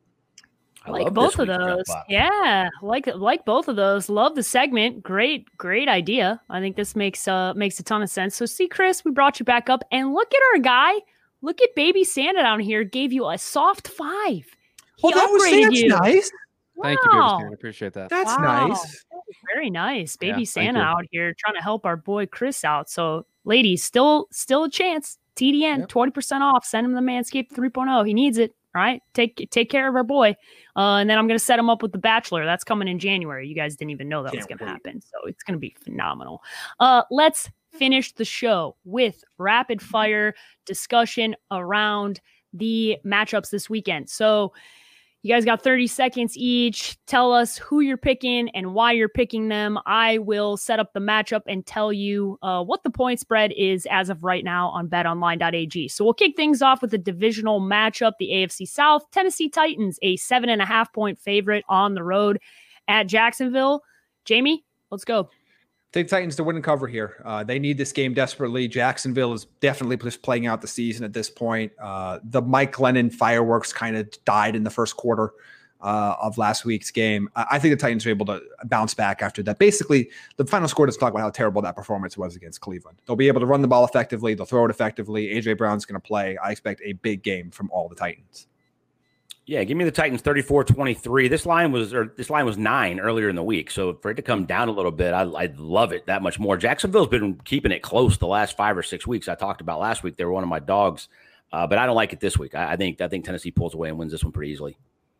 I like love both this of week's junk those. box. Yeah, like like both of those. Love the segment. Great, great idea. I think this makes uh makes a ton of sense. So see, Chris, we brought you back up, and look at our guy. Look at Baby Santa down here. Gave you a soft five. He Well, that was upgraded that's you. nice. Thank you, Baby Wow. Stan. I appreciate that. That's Wow. nice. Very nice. Baby Yeah, thank Santa you. out here trying to help our boy Chris out. So, ladies, still still a chance. T D N, Yep. twenty percent off. Send him the Manscaped three point oh. He needs it. All right. Take take care of our boy. Uh, and then I'm going to set him up with The Bachelor. That's coming in January. You guys didn't even know that was Can't going to wait. happen. So, it's going to be phenomenal. Uh, let's finish the show with rapid fire discussion around the matchups this weekend. So, you guys got thirty seconds each. Tell us who you're picking and why you're picking them. I will set up the matchup and tell you uh, what the point spread is as of right now on bet online dot a g. So we'll kick things off with a divisional matchup. The A F C South, Tennessee Titans, a seven and a half point favorite on the road at Jacksonville. Jamie, let's go. Take Titans to win and cover here. Uh, they need this game desperately. Jacksonville is definitely just playing out the season at this point. Uh, the Mike Glennon fireworks kind of died in the first quarter uh, of last week's game. I, I think the Titans are able to bounce back after that. Basically, the final score doesn't talk about how terrible that performance was against Cleveland. They'll be able to run the ball effectively. They'll throw it effectively. A J Brown's going to play. I expect a big game from all the Titans. Yeah, give me the Titans thirty-four twenty-three. This line was or this line was nine earlier in the week, so for it to come down a little bit, I, I'd love it that much more. Jacksonville's been keeping it close the last five or six weeks. I talked about last week; they were one of my dogs, uh, but I don't like it this week. I, I think I think Tennessee pulls away and wins this one pretty easily.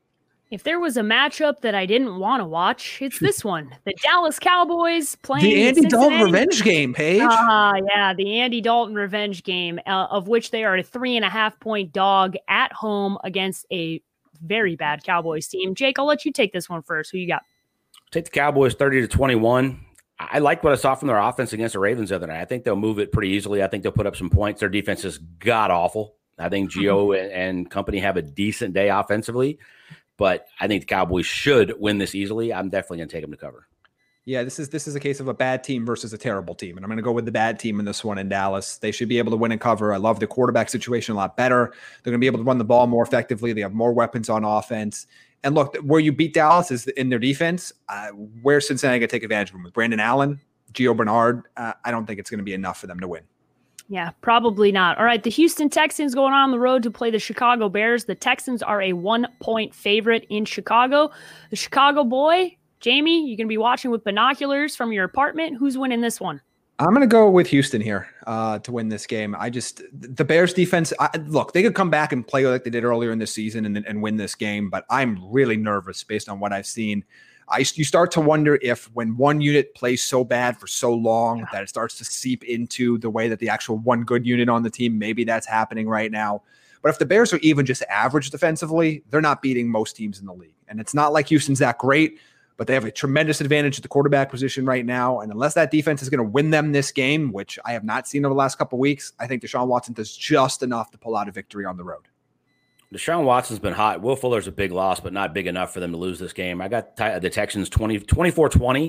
If there was a matchup that I didn't want to watch, it's this one. The Dallas Cowboys playing The Andy Dalton Cincinnati- revenge game, Paige. Ah, yeah, the Andy Dalton revenge game, uh, of which they are a three and a half point dog at home against a very bad Cowboys team. Jake, I'll let you take this one first. Who you got? Take the Cowboys thirty to twenty-one. I like what I saw from their offense against the Ravens the other night. I think they'll move it pretty easily. I think they'll put up some points. Their defense is god awful. I think Gio and, and company have a decent day offensively, but I think the Cowboys should win this easily. I'm definitely going to take them to cover. Yeah, this is this is a case of a bad team versus a terrible team. And I'm going to go with the bad team in this one in Dallas. They should be able to win and cover. I love the quarterback situation a lot better. They're going to be able to run the ball more effectively. They have more weapons on offense. And look, where you beat Dallas is in their defense. Uh, where's Cincinnati going to take advantage of them? With Brandon Allen, Gio Bernard, uh, I don't think it's going to be enough for them to win. Yeah, probably not. All right, the Houston Texans going on the road to play the Chicago Bears. The Texans are a one-point favorite in Chicago. The Chicago boy, Jamie, you're going to be watching with binoculars from your apartment. Who's winning this one? I'm going to go with Houston here uh, to win this game. I just the Bears defense. I, look, they could come back and play like they did earlier in the season and, and win this game, but I'm really nervous based on what I've seen. I, you start to wonder if when one unit plays so bad for so long yeah. that it starts to seep into the way that the actual one good unit on the team, maybe that's happening right now. But if the Bears are even just average defensively, they're not beating most teams in the league. And it's not like Houston's that great, but they have a tremendous advantage at the quarterback position right now. And unless that defense is going to win them this game, which I have not seen over the last couple of weeks, I think Deshaun Watson does just enough to pull out a victory on the road. Deshaun Watson's been hot. Will Fuller's a big loss, but not big enough for them to lose this game. I got the Texans twenty, twenty-four twenty.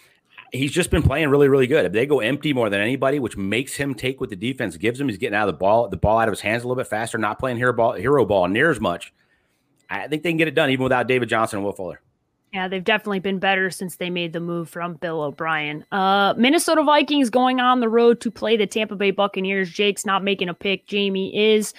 He's just been playing really, really good. If they go empty more than anybody, which makes him take what the defense gives him, he's getting out of the ball, the ball out of his hands a little bit faster, not playing hero ball, hero ball near as much. I think they can get it done even without David Johnson and Will Fuller. Yeah, they've definitely been better since they made the move from Bill O'Brien. Uh, Minnesota Vikings going on the road to play the Tampa Bay Buccaneers. Jake's not making a pick. Jamie is.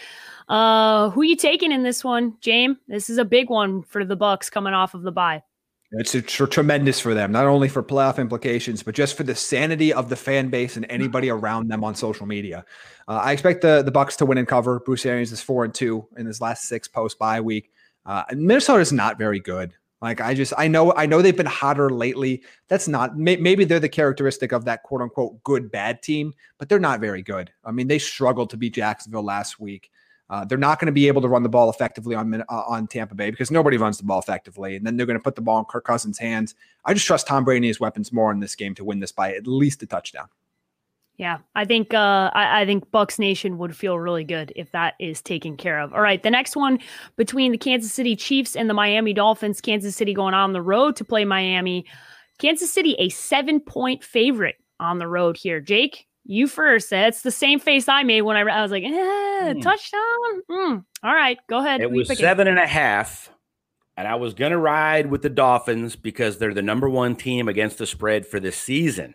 Uh, who are you taking in this one, James? This is a big one for the Bucs coming off of the bye. It's a tr- tremendous for them, not only for playoff implications, but just for the sanity of the fan base and anybody around them on social media. Uh, I expect the the Bucs to win and cover. Bruce Arians is four and two in his last six post bye week. Uh, Minnesota is not very good. Like I just, I know, I know they've been hotter lately. That's not, may, maybe they're the characteristic of that quote unquote good, bad team, but they're not very good. I mean, they struggled to beat Jacksonville last week. Uh, they're not going to be able to run the ball effectively on, uh, on Tampa Bay because nobody runs the ball effectively. And then they're going to put the ball in Kirk Cousins' hands. I just trust Tom Brady and his weapons more in this game to win this by at least a touchdown. Yeah, I think uh, I, I think Bucs Nation would feel really good if that is taken care of. All right, the next one between the Kansas City Chiefs and the Miami Dolphins. Kansas City going on the road to play Miami. Kansas City, a seven-point favorite on the road here. Jake, you first. That's the same face I made when I, I was like, eh, mm. touchdown. Mm. All right, go ahead. It was seven and a half, and I was going to ride with the Dolphins because they're the number one team against the spread for this season.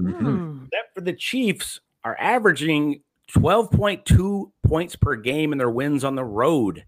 Mm. Except for the Chiefs are averaging twelve point two points per game in their wins on the road.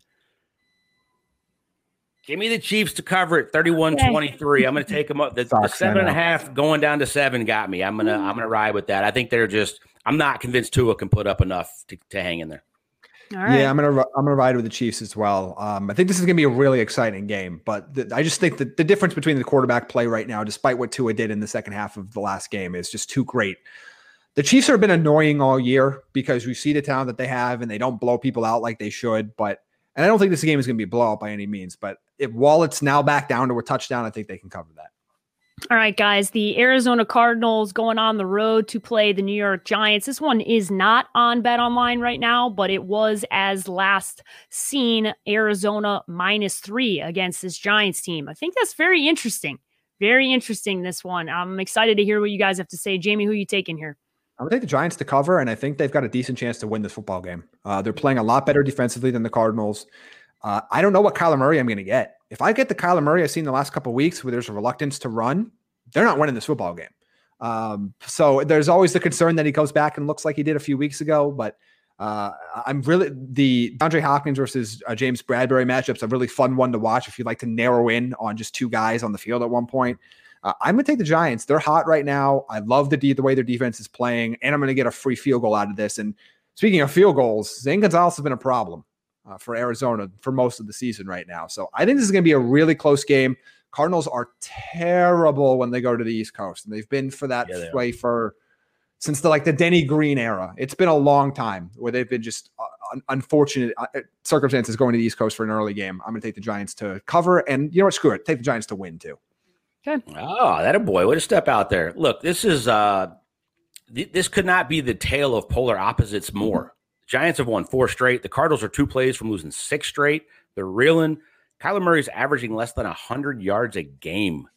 Give me the Chiefs to cover it, thirty-one twenty-three. I'm going to take them up. The, the seven and a half going down to seven got me. I'm going to I'm going to ride with that. I think they're just – I'm not convinced Tua can put up enough to, to hang in there. All right. Yeah, I'm gonna I'm gonna ride with the Chiefs as well. Um, I think this is gonna be a really exciting game, but the, I just think that the difference between the quarterback play right now, despite what Tua did in the second half of the last game, is just too great. The Chiefs have been annoying all year because we see the talent that they have and they don't blow people out like they should. But and I don't think this game is gonna be a blowout by any means. But if while it's now back down to a touchdown, I think they can cover that. All right, guys, the Arizona Cardinals going on the road to play the New York Giants. This one is not on BetOnline right now, but it was as last seen Arizona minus three against this Giants team. I think that's very interesting. Very interesting, this one. I'm excited to hear what you guys have to say. Jamie, who are you taking here? I'm going to take the Giants to cover, and I think they've got a decent chance to win this football game. Uh, they're playing a lot better defensively than the Cardinals. Uh, I don't know what Kyler Murray I'm going to get. If I get the Kyler Murray I've seen the last couple of weeks where there's a reluctance to run, they're not winning this football game. Um, so there's always the concern that he goes back and looks like he did a few weeks ago. But uh, I'm really the DeAndre Hopkins versus uh, James Bradbury matchup's a really fun one to watch if you'd like to narrow in on just two guys on the field at one point. Uh, I'm going to take the Giants. They're hot right now. I love the the way their defense is playing, and I'm going to get a free field goal out of this. And speaking of field goals, Zane Gonzalez has been a problem uh, for Arizona for most of the season right now. So I think this is going to be a really close game. Cardinals are terrible when they go to the East Coast, and they've been for that yeah, way for since the like the Denny Green era. It's been a long time where they've been just uh, un- unfortunate uh, circumstances going to the East Coast for an early game. I'm going to take the Giants to cover, and you know what? Screw it. Take the Giants to win too. Okay. Oh, that a boy! What a step out there! Look, this is uh, th- this could not be the tale of polar opposites more. Giants have won four straight. The Cardinals are two plays from losing six straight. They're reeling. Kyler Murray's averaging less than one hundred yards a game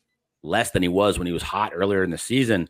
less than he was when he was hot earlier in the season.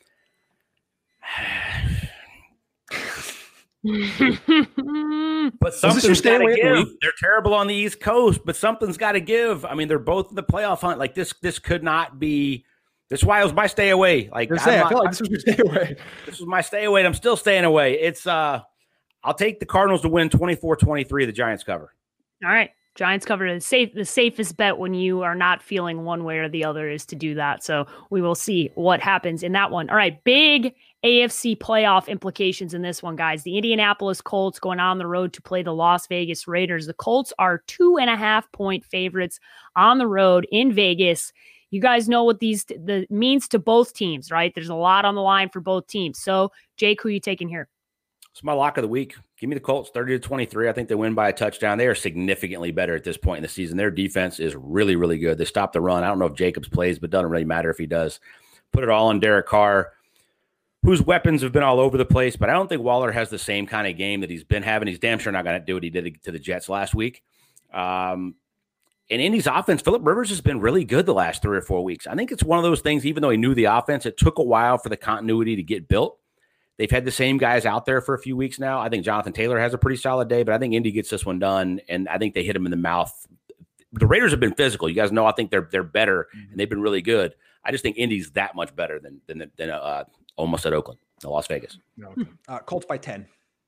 But something's got to give. They're terrible on the East Coast, but something's got to give. I mean, they're both in the playoff hunt. Like this, this could not be. This is why it was my stay away. Like say, I feel like this was your stay away. This was my stay away. And I'm still staying away. It's uh, I'll take the Cardinals to win twenty-four twenty-three. The Giants cover. All right, Giants cover. The safe, the safest bet when you are not feeling one way or the other is to do that. So we will see what happens in that one. All right, big A F C playoff implications in this one, guys. The Indianapolis Colts going on the road to play the Las Vegas Raiders. The Colts are two and a half point favorites on the road in Vegas. You guys know what these the means to both teams, right? There's a lot on the line for both teams. So, Jake, who are you taking here? It's my lock of the week. Give me the Colts thirty to twenty-three. I think they win by a touchdown. They are significantly better at this point in the season. Their defense is really, really good. They stop the run. I don't know if Jacobs plays, but it doesn't really matter if he does. Put it all on Derek Carr, whose weapons have been all over the place, but I don't think Waller has the same kind of game that he's been having. He's damn sure not going to do what he did to the Jets last week. Um, in Indy's offense, Phillip Rivers has been really good the last three or four weeks. I think it's one of those things, even though he knew the offense, it took a while for the continuity to get built. They've had the same guys out there for a few weeks now. I think Jonathan Taylor has a pretty solid day, but I think Indy gets this one done, and I think they hit him in the mouth. The Raiders have been physical. You guys know I think they're they're better, and they've been really good. I just think Indy's that much better than than, than uh, almost at Oakland, Las Vegas. No, uh, Colts by ten.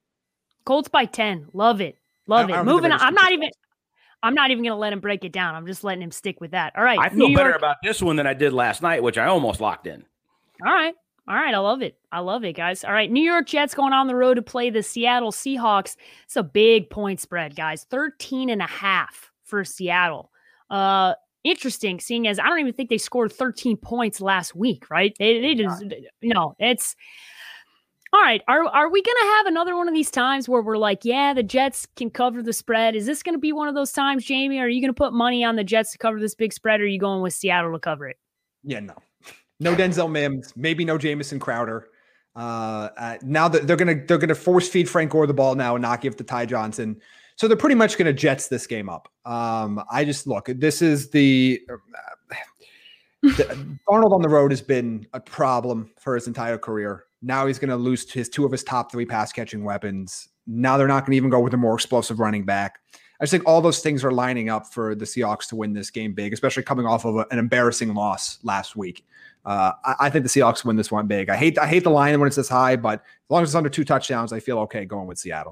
Colts by ten. Love it. Love it. Moving on. I'm not even I'm not even going to let him break it down. I'm just letting him stick with that. All right. I feel better about this one than I did last night, which I almost locked in. All right. All right. I love it. I love it, guys. All right. New York Jets going on the road to play the Seattle Seahawks. It's a big point spread, guys. thirteen and a half for Seattle. Uh, interesting, seeing as I don't even think they scored thirteen points last week, right? They, they just, no, it's all right. Are, are we going to have another one of these times where we're like, yeah, the Jets can cover the spread? Is this going to be one of those times, Jamie? Are you going to put money on the Jets to cover this big spread, or are you going with Seattle to cover it? Yeah, no. No Denzel Mims, maybe no Jamison Crowder. Uh, uh, now that they're gonna they're gonna force feed Frank Gore the ball now and not give to Ty Johnson, so they're pretty much gonna Jets this game up. Um, I just look. This is the, uh, the Arnold on the road has been a problem for his entire career. Now he's gonna lose his two of his top three pass catching weapons. Now they're not gonna even go with a more explosive running back. I just think all those things are lining up for the Seahawks to win this game big, especially coming off of a, an embarrassing loss last week. Uh, I, I think the Seahawks win this one big. I hate I hate the line when it's this high, but as long as it's under two touchdowns, I feel okay going with Seattle.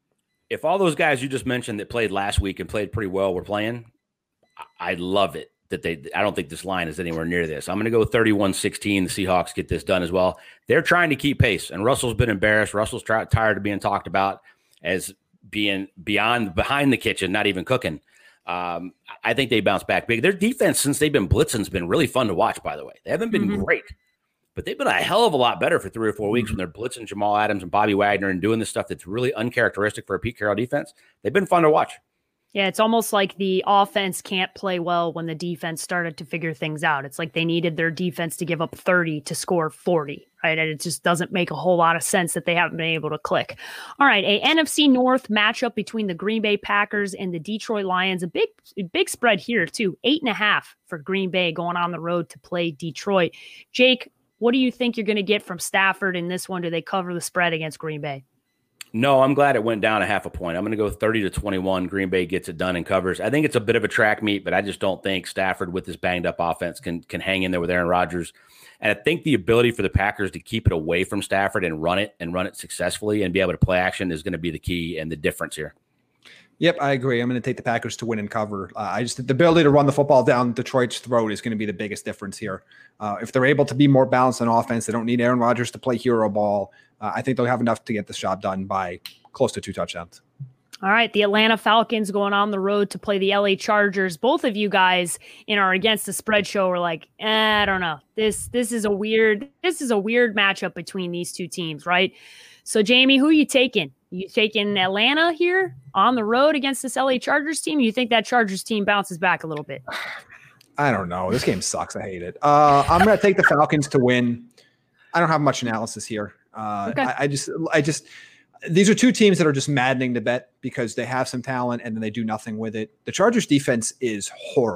If all those guys you just mentioned that played last week and played pretty well were playing, I, I love it that they. I don't think this line is anywhere near this. I'm going to go thirty-one sixteen. The Seahawks get this done as well. They're trying to keep pace, and Russell's been embarrassed. Russell's try, tired of being talked about as being beyond behind the kitchen, not even cooking. Um, I think they bounce back big. Their defense, since they've been blitzing, has been really fun to watch, by the way. They haven't been mm-hmm. great, but they've been a hell of a lot better for three or four weeks mm-hmm. when they're blitzing Jamal Adams and Bobby Wagner and doing the stuff that's really uncharacteristic for a Pete Carroll defense. They've been fun to watch. Yeah, it's almost like the offense can't play well when the defense started to figure things out. It's like they needed their defense to give up thirty to score forty, right? And it just doesn't make a whole lot of sense that they haven't been able to click. All right, a N F C North matchup between the Green Bay Packers and the Detroit Lions. A big, big spread here, too. Eight and a half for Green Bay going on the road to play Detroit. Jake, what do you think you're going to get from Stafford in this one? Do they cover the spread against Green Bay? No, I'm glad it went down a half a point. I'm going to go thirty to twenty-one. Green Bay gets it done and covers. I think it's a bit of a track meet, but I just don't think Stafford with this banged up offense can can hang in there with Aaron Rodgers. And I think the ability for the Packers to keep it away from Stafford and run it and run it successfully and be able to play action is going to be the key and the difference here. Yep, I agree. I'm going to take the Packers to win and cover. Uh, I just the ability to run the football down Detroit's throat is going to be the biggest difference here. Uh, if they're able to be more balanced on offense, they don't need Aaron Rodgers to play hero ball. Uh, I think they'll have enough to get this job done by close to two touchdowns. All right, the Atlanta Falcons going on the road to play the L A Chargers. Both of you guys in our Against the Spread show were like, eh, I don't know. This this is a weird this is a weird matchup between these two teams, right? So, Jamie, who are you taking? You taking Atlanta here on the road against this L A Chargers team? You think that Chargers team bounces back a little bit? I don't know. This game sucks. I hate it. Uh, I'm going to take the Falcons to win. I don't have much analysis here. Uh, okay. I, I just, I just, these are two teams that are just maddening to bet because they have some talent and then they do nothing with it. The Chargers defense is horrible.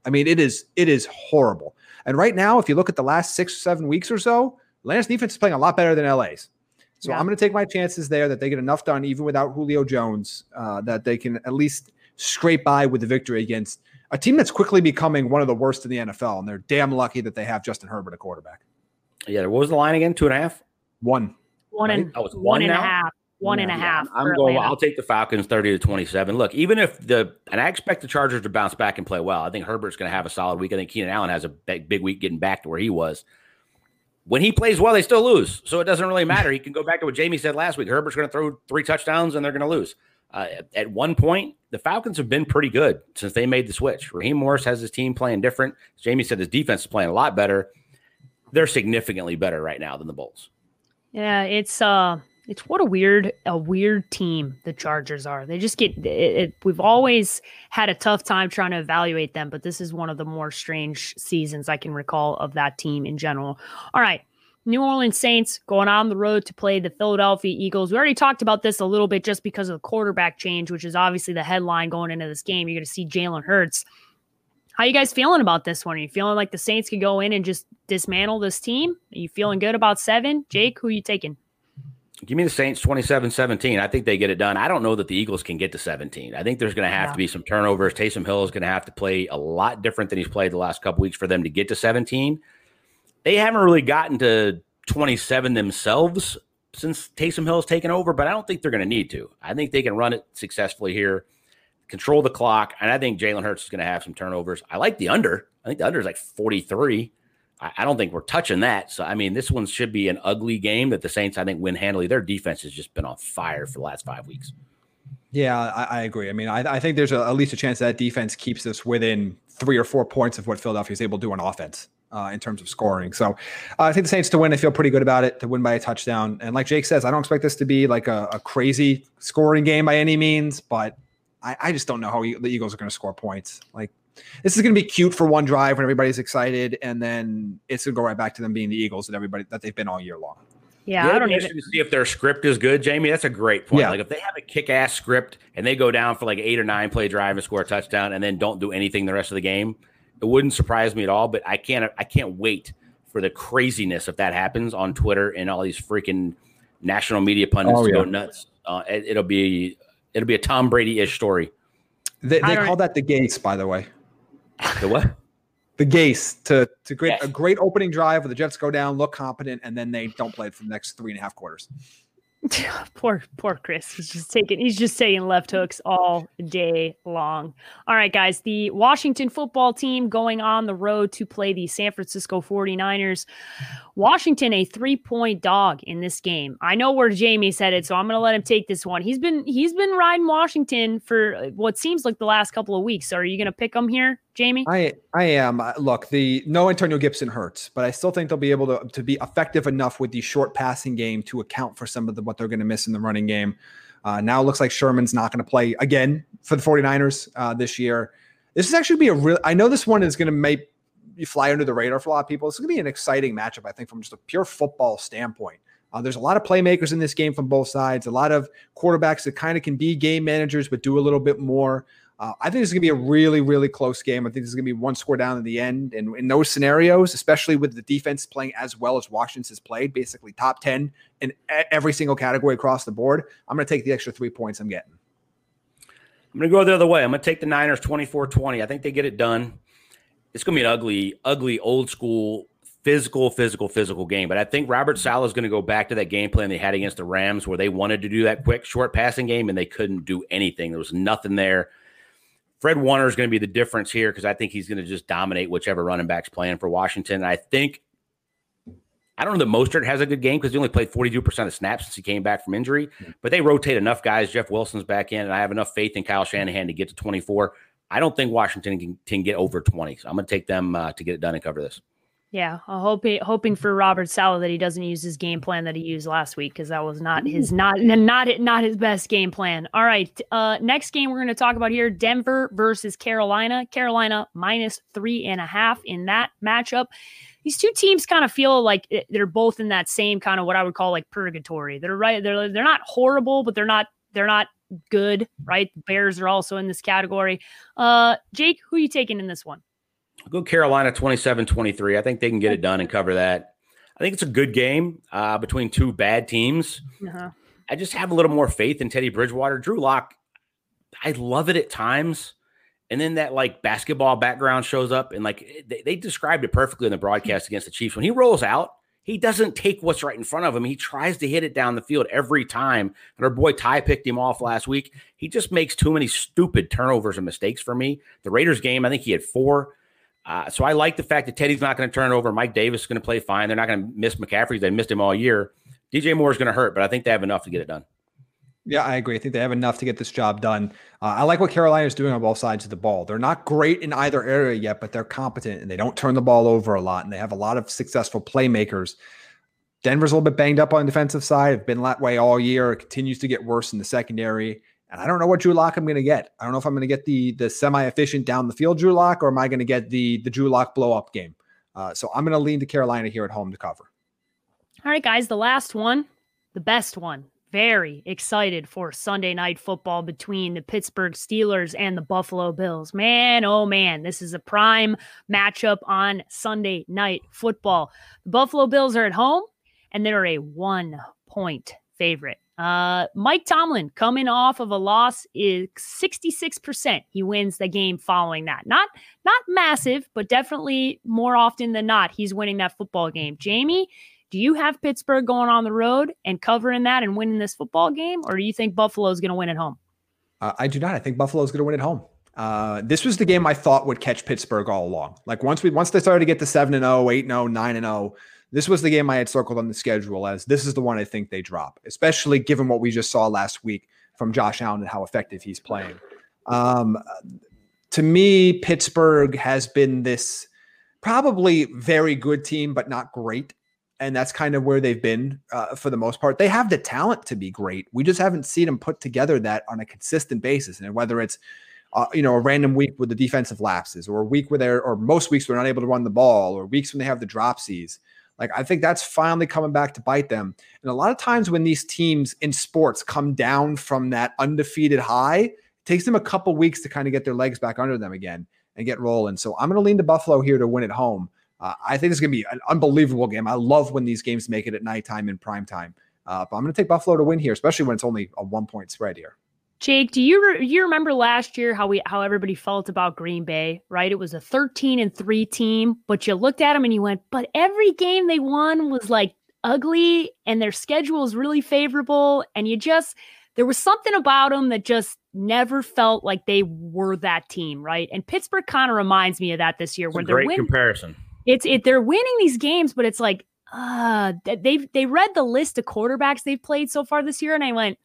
I mean, it is it is horrible. And right now, if you look at the last six or seven weeks or so, Atlanta's defense is playing a lot better than L A's. So yeah. I'm going to take my chances there that they get enough done, even without Julio Jones, uh, that they can at least scrape by with the victory against a team that's quickly becoming one of the worst in the N F L. And they're damn lucky that they have Justin Herbert at quarterback. Yeah. What was the line again? Two and a half? One. One right? and, oh, it's one, one and now? a half. One yeah, and a half. I'm going. I'll take the Falcons thirty to twenty-seven. Look, even if the and I expect the Chargers to bounce back and play well. I think Herbert's going to have a solid week. I think Keenan Allen has a big, big week getting back to where he was. When he plays well, they still lose, so it doesn't really matter. He can go back to what Jamie said last week. Herbert's going to throw three touchdowns and they're going to lose. Uh, at one point, the Falcons have been pretty good since they made the switch. Raheem Morris has his team playing different. As Jamie said, his defense is playing a lot better. They're significantly better right now than the Bulls. Yeah, it's uh. It's what a weird, a weird team the Chargers are. They just get it, it. We've always had a tough time trying to evaluate them, but this is one of the more strange seasons I can recall of that team in general. All right. New Orleans Saints going on the road to play the Philadelphia Eagles. We already talked about this a little bit just because of the quarterback change, which is obviously the headline going into this game. You're going to see Jalen Hurts. How you guys feeling about this one? Are you feeling like the Saints could go in and just dismantle this team? Are you feeling good about seven? Jake, who are you taking? Give me the Saints twenty-seven seventeen. I think they get it done. I don't know that the Eagles can get to seventeen. I think there's going to have yeah. to be some turnovers. Taysom Hill is going to have to play a lot different than he's played the last couple weeks for them to get to seventeen. They haven't really gotten to twenty-seven themselves since Taysom Hill has taken over, but I don't think they're going to need to. I think they can run it successfully here, control the clock, and I think Jalen Hurts is going to have some turnovers. I like the under. I think the under is like forty-three. I don't think we're touching that. So, I mean, this one should be an ugly game that the Saints, I think, win handily. Their defense has just been on fire for the last five weeks. Yeah, I, I agree. I mean, I, I think there's a, at least a chance that defense keeps this within three or four points of what Philadelphia is able to do on offense uh, in terms of scoring. So uh, I think the Saints to win, I feel pretty good about it, to win by a touchdown. And like Jake says, I don't expect this to be like a, a crazy scoring game by any means, but I, I just don't know how the Eagles are going to score points. Like, this is going to be cute for one drive when everybody's excited, and then it's going to go right back to them being the Eagles that everybody that they've been all year long. Yeah, I don't even to see if their script is good, Jamie. That's a great point. Yeah. Like if they have a kick-ass script and they go down for like eight or nine play drive and score a touchdown, and then don't do anything the rest of the game, it wouldn't surprise me at all. But I can't, I can't wait for the craziness if that happens on Twitter and all these freaking national media pundits oh, to yeah. go nuts. Uh, it, it'll be, it'll be a Tom Brady-ish story. They, they call that the Gates, by the way. The what? The Gase to to great yes. a great opening drive where the Jets go down, look competent, and then they don't play it for the next three and a half quarters. poor poor Chris. He's just taking he's just taking left hooks all day long. All right, guys. The Washington football team going on the road to play the San Francisco forty-niners. Washington, a three-point dog in this game. I know where Jamie's headed, so I'm going to let him take this one. He's been he's been riding Washington for what seems like the last couple of weeks. So are you going to pick him here, Jamie? I I am. Look, the no Antonio Gibson hurts, but I still think they'll be able to, to be effective enough with the short passing game to account for some of the, what they're going to miss in the running game. Uh, now it looks like Sherman's not going to play again for the forty-niners uh, this year. This is actually be a real – I know this one is going to make – you fly under the radar for a lot of people. It's going to be an exciting matchup, I think, from just a pure football standpoint. Uh, there's a lot of playmakers in this game from both sides, a lot of quarterbacks that kind of can be game managers but do a little bit more. Uh, I think this is going to be a really, really close game. I think this is going to be one score down in the end. And in those scenarios, especially with the defense playing as well as Washington has played, basically top ten in every single category across the board, I'm going to take the extra three points I'm getting. I'm going to go the other way. I'm going to take the Niners twenty-four twenty. I think they get it done. It's going to be an ugly, ugly, old school, physical, physical, physical game. But I think Robert Saleh is going to go back to that game plan they had against the Rams where they wanted to do that quick, short passing game, and they couldn't do anything. There was nothing there. Fred Warner is going to be the difference here because I think he's going to just dominate whichever running back's playing for Washington. And I think – I don't know that Mostert has a good game because he only played forty-two percent of snaps since he came back from injury. But they rotate enough guys. Jeff Wilson's back in, and I have enough faith in Kyle Shanahan to get to twenty-four. I don't think Washington can, can get over twenty, so I'm going to take them uh, to get it done and cover this. Yeah, I hope hoping for Robert Saleh that he doesn't use his game plan that he used last week because that was not his not not not his best game plan. All right, uh, next game we're going to talk about here: Denver versus Carolina. Carolina minus three and a half in that matchup. These two teams kind of feel like they're both in that same kind of what I would call like purgatory. They're right. They're they're not horrible, but they're not they're not good. Right. The Bears are also in this category. Uh, Jake, who are you taking in this one? I'll go Carolina twenty-seven twenty-three. I think they can get it done and cover that. I think it's a good game uh, between two bad teams. Uh-huh. I just have a little more faith in Teddy Bridgewater. Drew Lock, I love it at times. And then that like basketball background shows up, and like they, they described it perfectly in the broadcast against the Chiefs. When he rolls out, he doesn't take what's right in front of him. He tries to hit it down the field every time. And our boy Ty picked him off last week. He just makes too many stupid turnovers and mistakes for me. The Raiders game, I think he had four. Uh, so I like the fact that Teddy's not going to turn it over. Mike Davis is going to play fine. They're not going to miss McCaffrey. They missed him all year. D J Moore is going to hurt, but I think they have enough to get it done. Yeah, I agree. I think they have enough to get this job done. Uh, I like what Carolina is doing on both sides of the ball. They're not great in either area yet, but they're competent and they don't turn the ball over a lot. And they have a lot of successful playmakers. Denver's a little bit banged up on the defensive side. Have been that way all year. It continues to get worse in the secondary. And I don't know what Drew Lock I'm going to get. I don't know if I'm going to get the the semi-efficient down the field Drew Lock, or am I going to get the the Drew Lock blow up game? Uh, so I'm going to lean to Carolina here at home to cover. All right, guys, the last one, the best one. Very excited for Sunday night football between the Pittsburgh Steelers and the Buffalo Bills. Man, oh man, this is a prime matchup on Sunday night football. The Buffalo Bills are at home, and they're a one-point favorite. Uh, Mike Tomlin, coming off of a loss, is sixty-six percent. He wins the game following that. Not, not massive, but definitely more often than not, he's winning that football game. Jamie, do you have Pittsburgh going on the road and covering that and winning this football game, or do you think Buffalo is going to win at home? Uh, I do not. I think Buffalo is going to win at home. Uh, this was the game I thought would catch Pittsburgh all along. Like once we once they started to get to seven and zero, eight and zero, nine and zero. This was the game I had circled on the schedule as this is the one I think they drop, especially given what we just saw last week from Josh Allen and how effective he's playing. Um, to me, Pittsburgh has been this probably very good team, but not great. And that's kind of where they've been uh, for the most part. They have the talent to be great. We just haven't seen them put together that on a consistent basis. And whether it's, uh, you know, a random week with the defensive lapses, or a week where they're, or most weeks they're not able to run the ball, or weeks when they have the dropsies. Like, I think that's finally coming back to bite them. And a lot of times when these teams in sports come down from that undefeated high, it takes them a couple weeks to kind of get their legs back under them again and get rolling. So I'm going to lean to Buffalo here to win at home. Uh, I think it's going to be an unbelievable game. I love when these games make it at nighttime and prime time. Uh, but I'm going to take Buffalo to win here, especially when it's only a one-point spread here. Jake, do you re- you remember last year how we how everybody felt about Green Bay, right? It was a thirteen and three team, but you looked at them and you went, but every game they won was like ugly and their schedule is really favorable. And you just, there was something about them that just never felt like they were that team, right? And Pittsburgh kind of reminds me of that this year. It's where a they're great winning. comparison. It's it. They're winning these games, but it's like, uh, they've they read the list of quarterbacks they've played so far this year, and I went,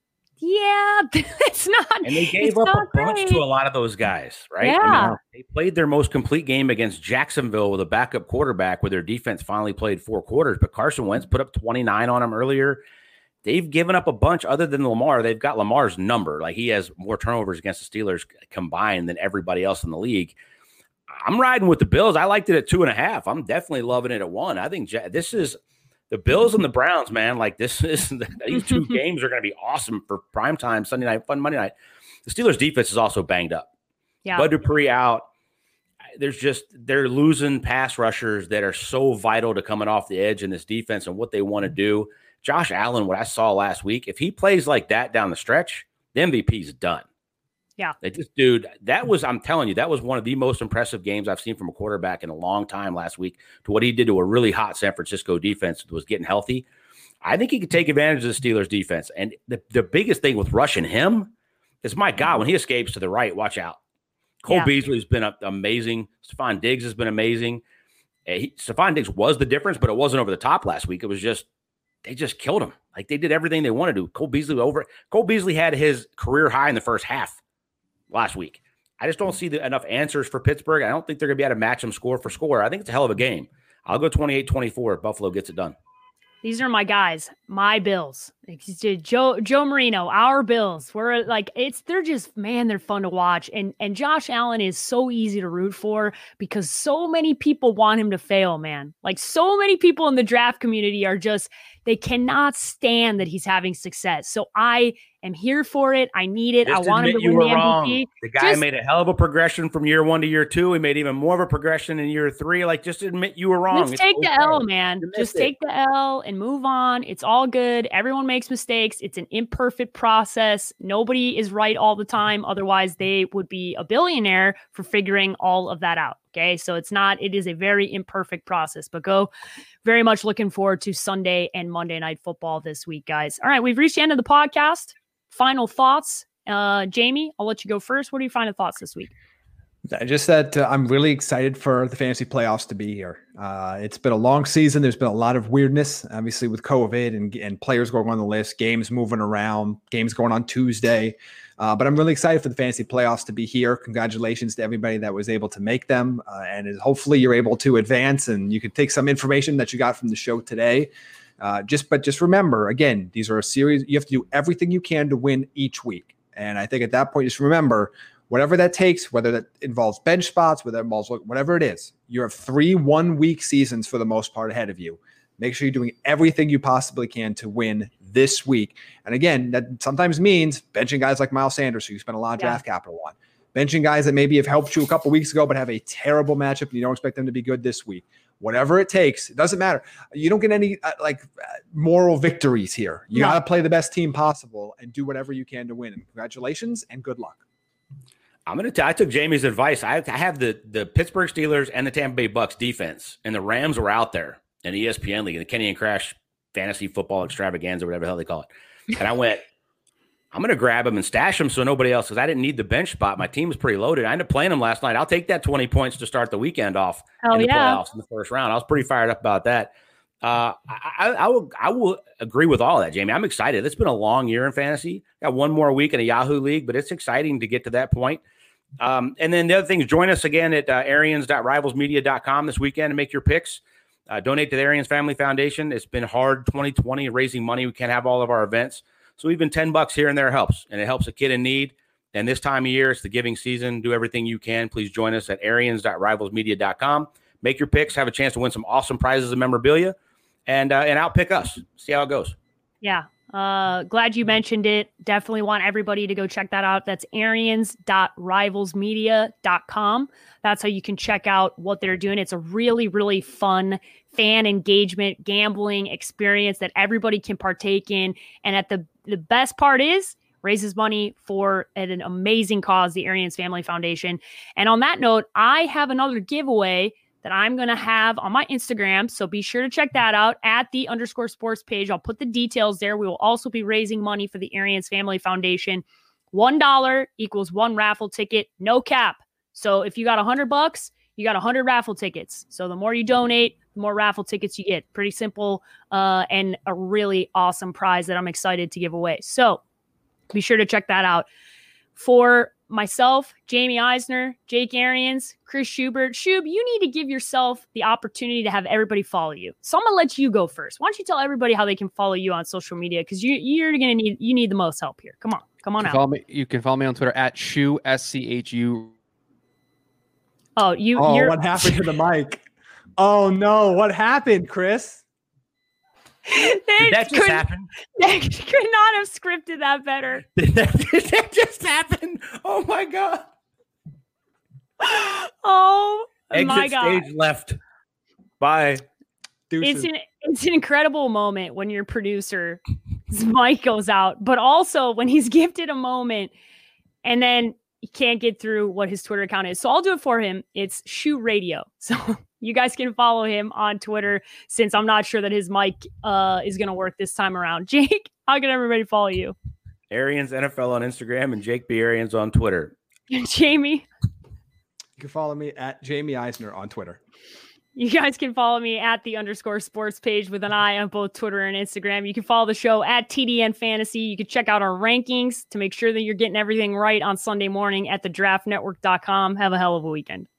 yeah, it's not. And they gave up a bunch great. to a lot of those guys, right? Yeah. I mean, they played their most complete game against Jacksonville with a backup quarterback, where their defense finally played four quarters. But Carson Wentz put up twenty-nine on them earlier. They've given up a bunch other than Lamar. They've got Lamar's number. Like, he has more turnovers against the Steelers combined than everybody else in the league. I'm riding with the Bills. I liked it at two and a half. I'm definitely loving it at one. I think this is the Bills and the Browns, man. Like, this is these two games are going to be awesome for primetime Sunday night, fun Monday night. The Steelers defense is also banged up. Yeah. Bud Dupree out. There's just, they're losing pass rushers that are so vital to coming off the edge in this defense and what they want to do. Josh Allen, what I saw last week, if he plays like that down the stretch, the M V P's done. Yeah. Like, this dude, that was, I'm telling you, that was one of the most impressive games I've seen from a quarterback in a long time last week, to what he did to a really hot San Francisco defense that was getting healthy. I think he could take advantage of the Steelers defense. And the, the biggest thing with rushing him is, my God, when he escapes to the right, watch out. Cole Yeah. Beasley's been amazing. Stephon Diggs has been amazing. He, Stephon Diggs was the difference, but it wasn't over the top last week. It was just, they just killed him. Like, they did everything they wanted to. Cole Beasley over. Cole Beasley had his career high in the first half last week. I just don't see the, enough answers for Pittsburgh. I don't think they're going to be able to match them score for score. I think it's a hell of a game. I'll go twenty-eight twenty-four if Buffalo gets it done. These are my guys. My Bills. Joe Joe Marino, our Bills. We're like, it's they're just, man, they're fun to watch. And and Josh Allen is so easy to root for because so many people want him to fail, man. Like so many people in the draft community are just, they cannot stand that he's having success. So I am here for it. I need it. Just I want him to you win were the wrong. M V P. The guy Just, made a hell of a progression from year one to year two. He made even more of a progression in year three. Like, just admit you were wrong. Just It's take the okay. L, man. Just take it. the L and move on. It's all good. Everyone makes mistakes. It's an imperfect process. Nobody is right all the time. Otherwise, they would be a billionaire for figuring all of that out. Okay. So it's not, it is a very imperfect process, but go very much looking forward to Sunday and Monday Night Football this week, guys. All right. We've reached the end of the podcast. Final thoughts. Uh, Jamie, I'll let you go first. What are your final thoughts this week? Just that uh, I'm really excited for the fantasy playoffs to be here. Uh, it's been a long season. There's been a lot of weirdness, obviously, with COVID and, and players going on the list, games moving around, games going on Tuesday. Uh, but I'm really excited for the fantasy playoffs to be here. Congratulations to everybody that was able to make them. Uh, and hopefully you're able to advance and you can take some information that you got from the show today. Uh, just, but just remember, again, these are a series. You have to do everything you can to win each week. And I think at that point, just remember, whatever that takes, whether that involves bench spots, whether that involves whatever it is, you have three one-week seasons for the most part ahead of you. Make sure you're doing everything you possibly can to win this week. And again, that sometimes means benching guys like Miles Sanders, who you spent a lot of draft yeah. capital on. Benching guys that maybe have helped you a couple weeks ago but have a terrible matchup and you don't expect them to be good this week. Whatever it takes, it doesn't matter. You don't get any uh, like uh, moral victories here. You no. got to play the best team possible and do whatever you can to win. And congratulations and good luck. I'm gonna. T- I took Jamie's advice. I, I have the the Pittsburgh Steelers and the Tampa Bay Bucks defense, and the Rams were out there in the E S P N league, the Kenny and Crash fantasy football extravaganza, whatever the hell they call it. And I went, I'm gonna grab them and stash them so nobody else, because I didn't need the bench spot. My team was pretty loaded. I ended up playing them last night. I'll take that twenty points to start the weekend off Hell in the yeah. playoffs in the first round. I was pretty fired up about that. Uh, I, I, I will I will agree with all of that, Jamie. I'm excited. It's been a long year in fantasy. Got one more week in a Yahoo league, but it's exciting to get to that point. Um, and then the other thing is join us again at uh, arians dot rivals media dot com this weekend and make your picks. Uh, donate to the Arians Family Foundation. It's been hard twenty twenty raising money. We can't have all of our events. So even ten bucks here and there helps, and it helps a kid in need. And this time of year, it's the giving season. Do everything you can. Please join us at arians dot rivals media dot com. Make your picks. Have a chance to win some awesome prizes and memorabilia. And, uh, and outpick us. See how it goes. Yeah. Uh, glad you mentioned it. Definitely want everybody to go check that out. That's arians dot rivals media dot com. That's how you can check out what they're doing. It's a really, really fun fan engagement gambling experience that everybody can partake in. And at the, the best part is raises money for at an amazing cause, the Arians Family Foundation. And on that note, I have another giveaway that I'm going to have on my Instagram. So be sure to check that out at the underscore sports page. I'll put the details there. We will also be raising money for the Arians Family Foundation. one dollar equals one raffle ticket, no cap. So if you got a hundred bucks, you got a hundred raffle tickets. So the more you donate, the more raffle tickets you get. Pretty simple uh, and a really awesome prize that I'm excited to give away. So be sure to check that out. For myself, Jamie Eisner, Jake Arians, Chris Schubert. Shub, you need to give yourself the opportunity to have everybody follow you. So I'm gonna let you go first. Why don't you tell everybody how they can follow you on social media? Because you you're gonna need you need the most help here. Come on, come on you out. Follow me, you can follow me on Twitter at Shu S C H U. Oh, you. Oh, you're... what happened to the mic? Oh no, what happened, Chris? They Did that just could, happen? They could not have scripted that better. Did that, did that just happen? Oh my god! Oh Exit my god! Stage left. Bye. Deuces. It's an it's an incredible moment when your producer's mic goes out, but also when he's gifted a moment and then he can't get through what his Twitter account is. So I'll do it for him. It's Shoe Radio. So you guys can follow him on Twitter since I'm not sure that his mic uh, is going to work this time around. Jake, how can everybody follow you? Arians N F L on Instagram and Jake B. Arians on Twitter. Jamie? You can follow me at Jamie Eisner on Twitter. You guys can follow me at the underscore sports page with an eye on both Twitter and Instagram. You can follow the show at T D N Fantasy. You can check out our rankings to make sure that you're getting everything right on Sunday morning at the draft network dot com. Have a hell of a weekend.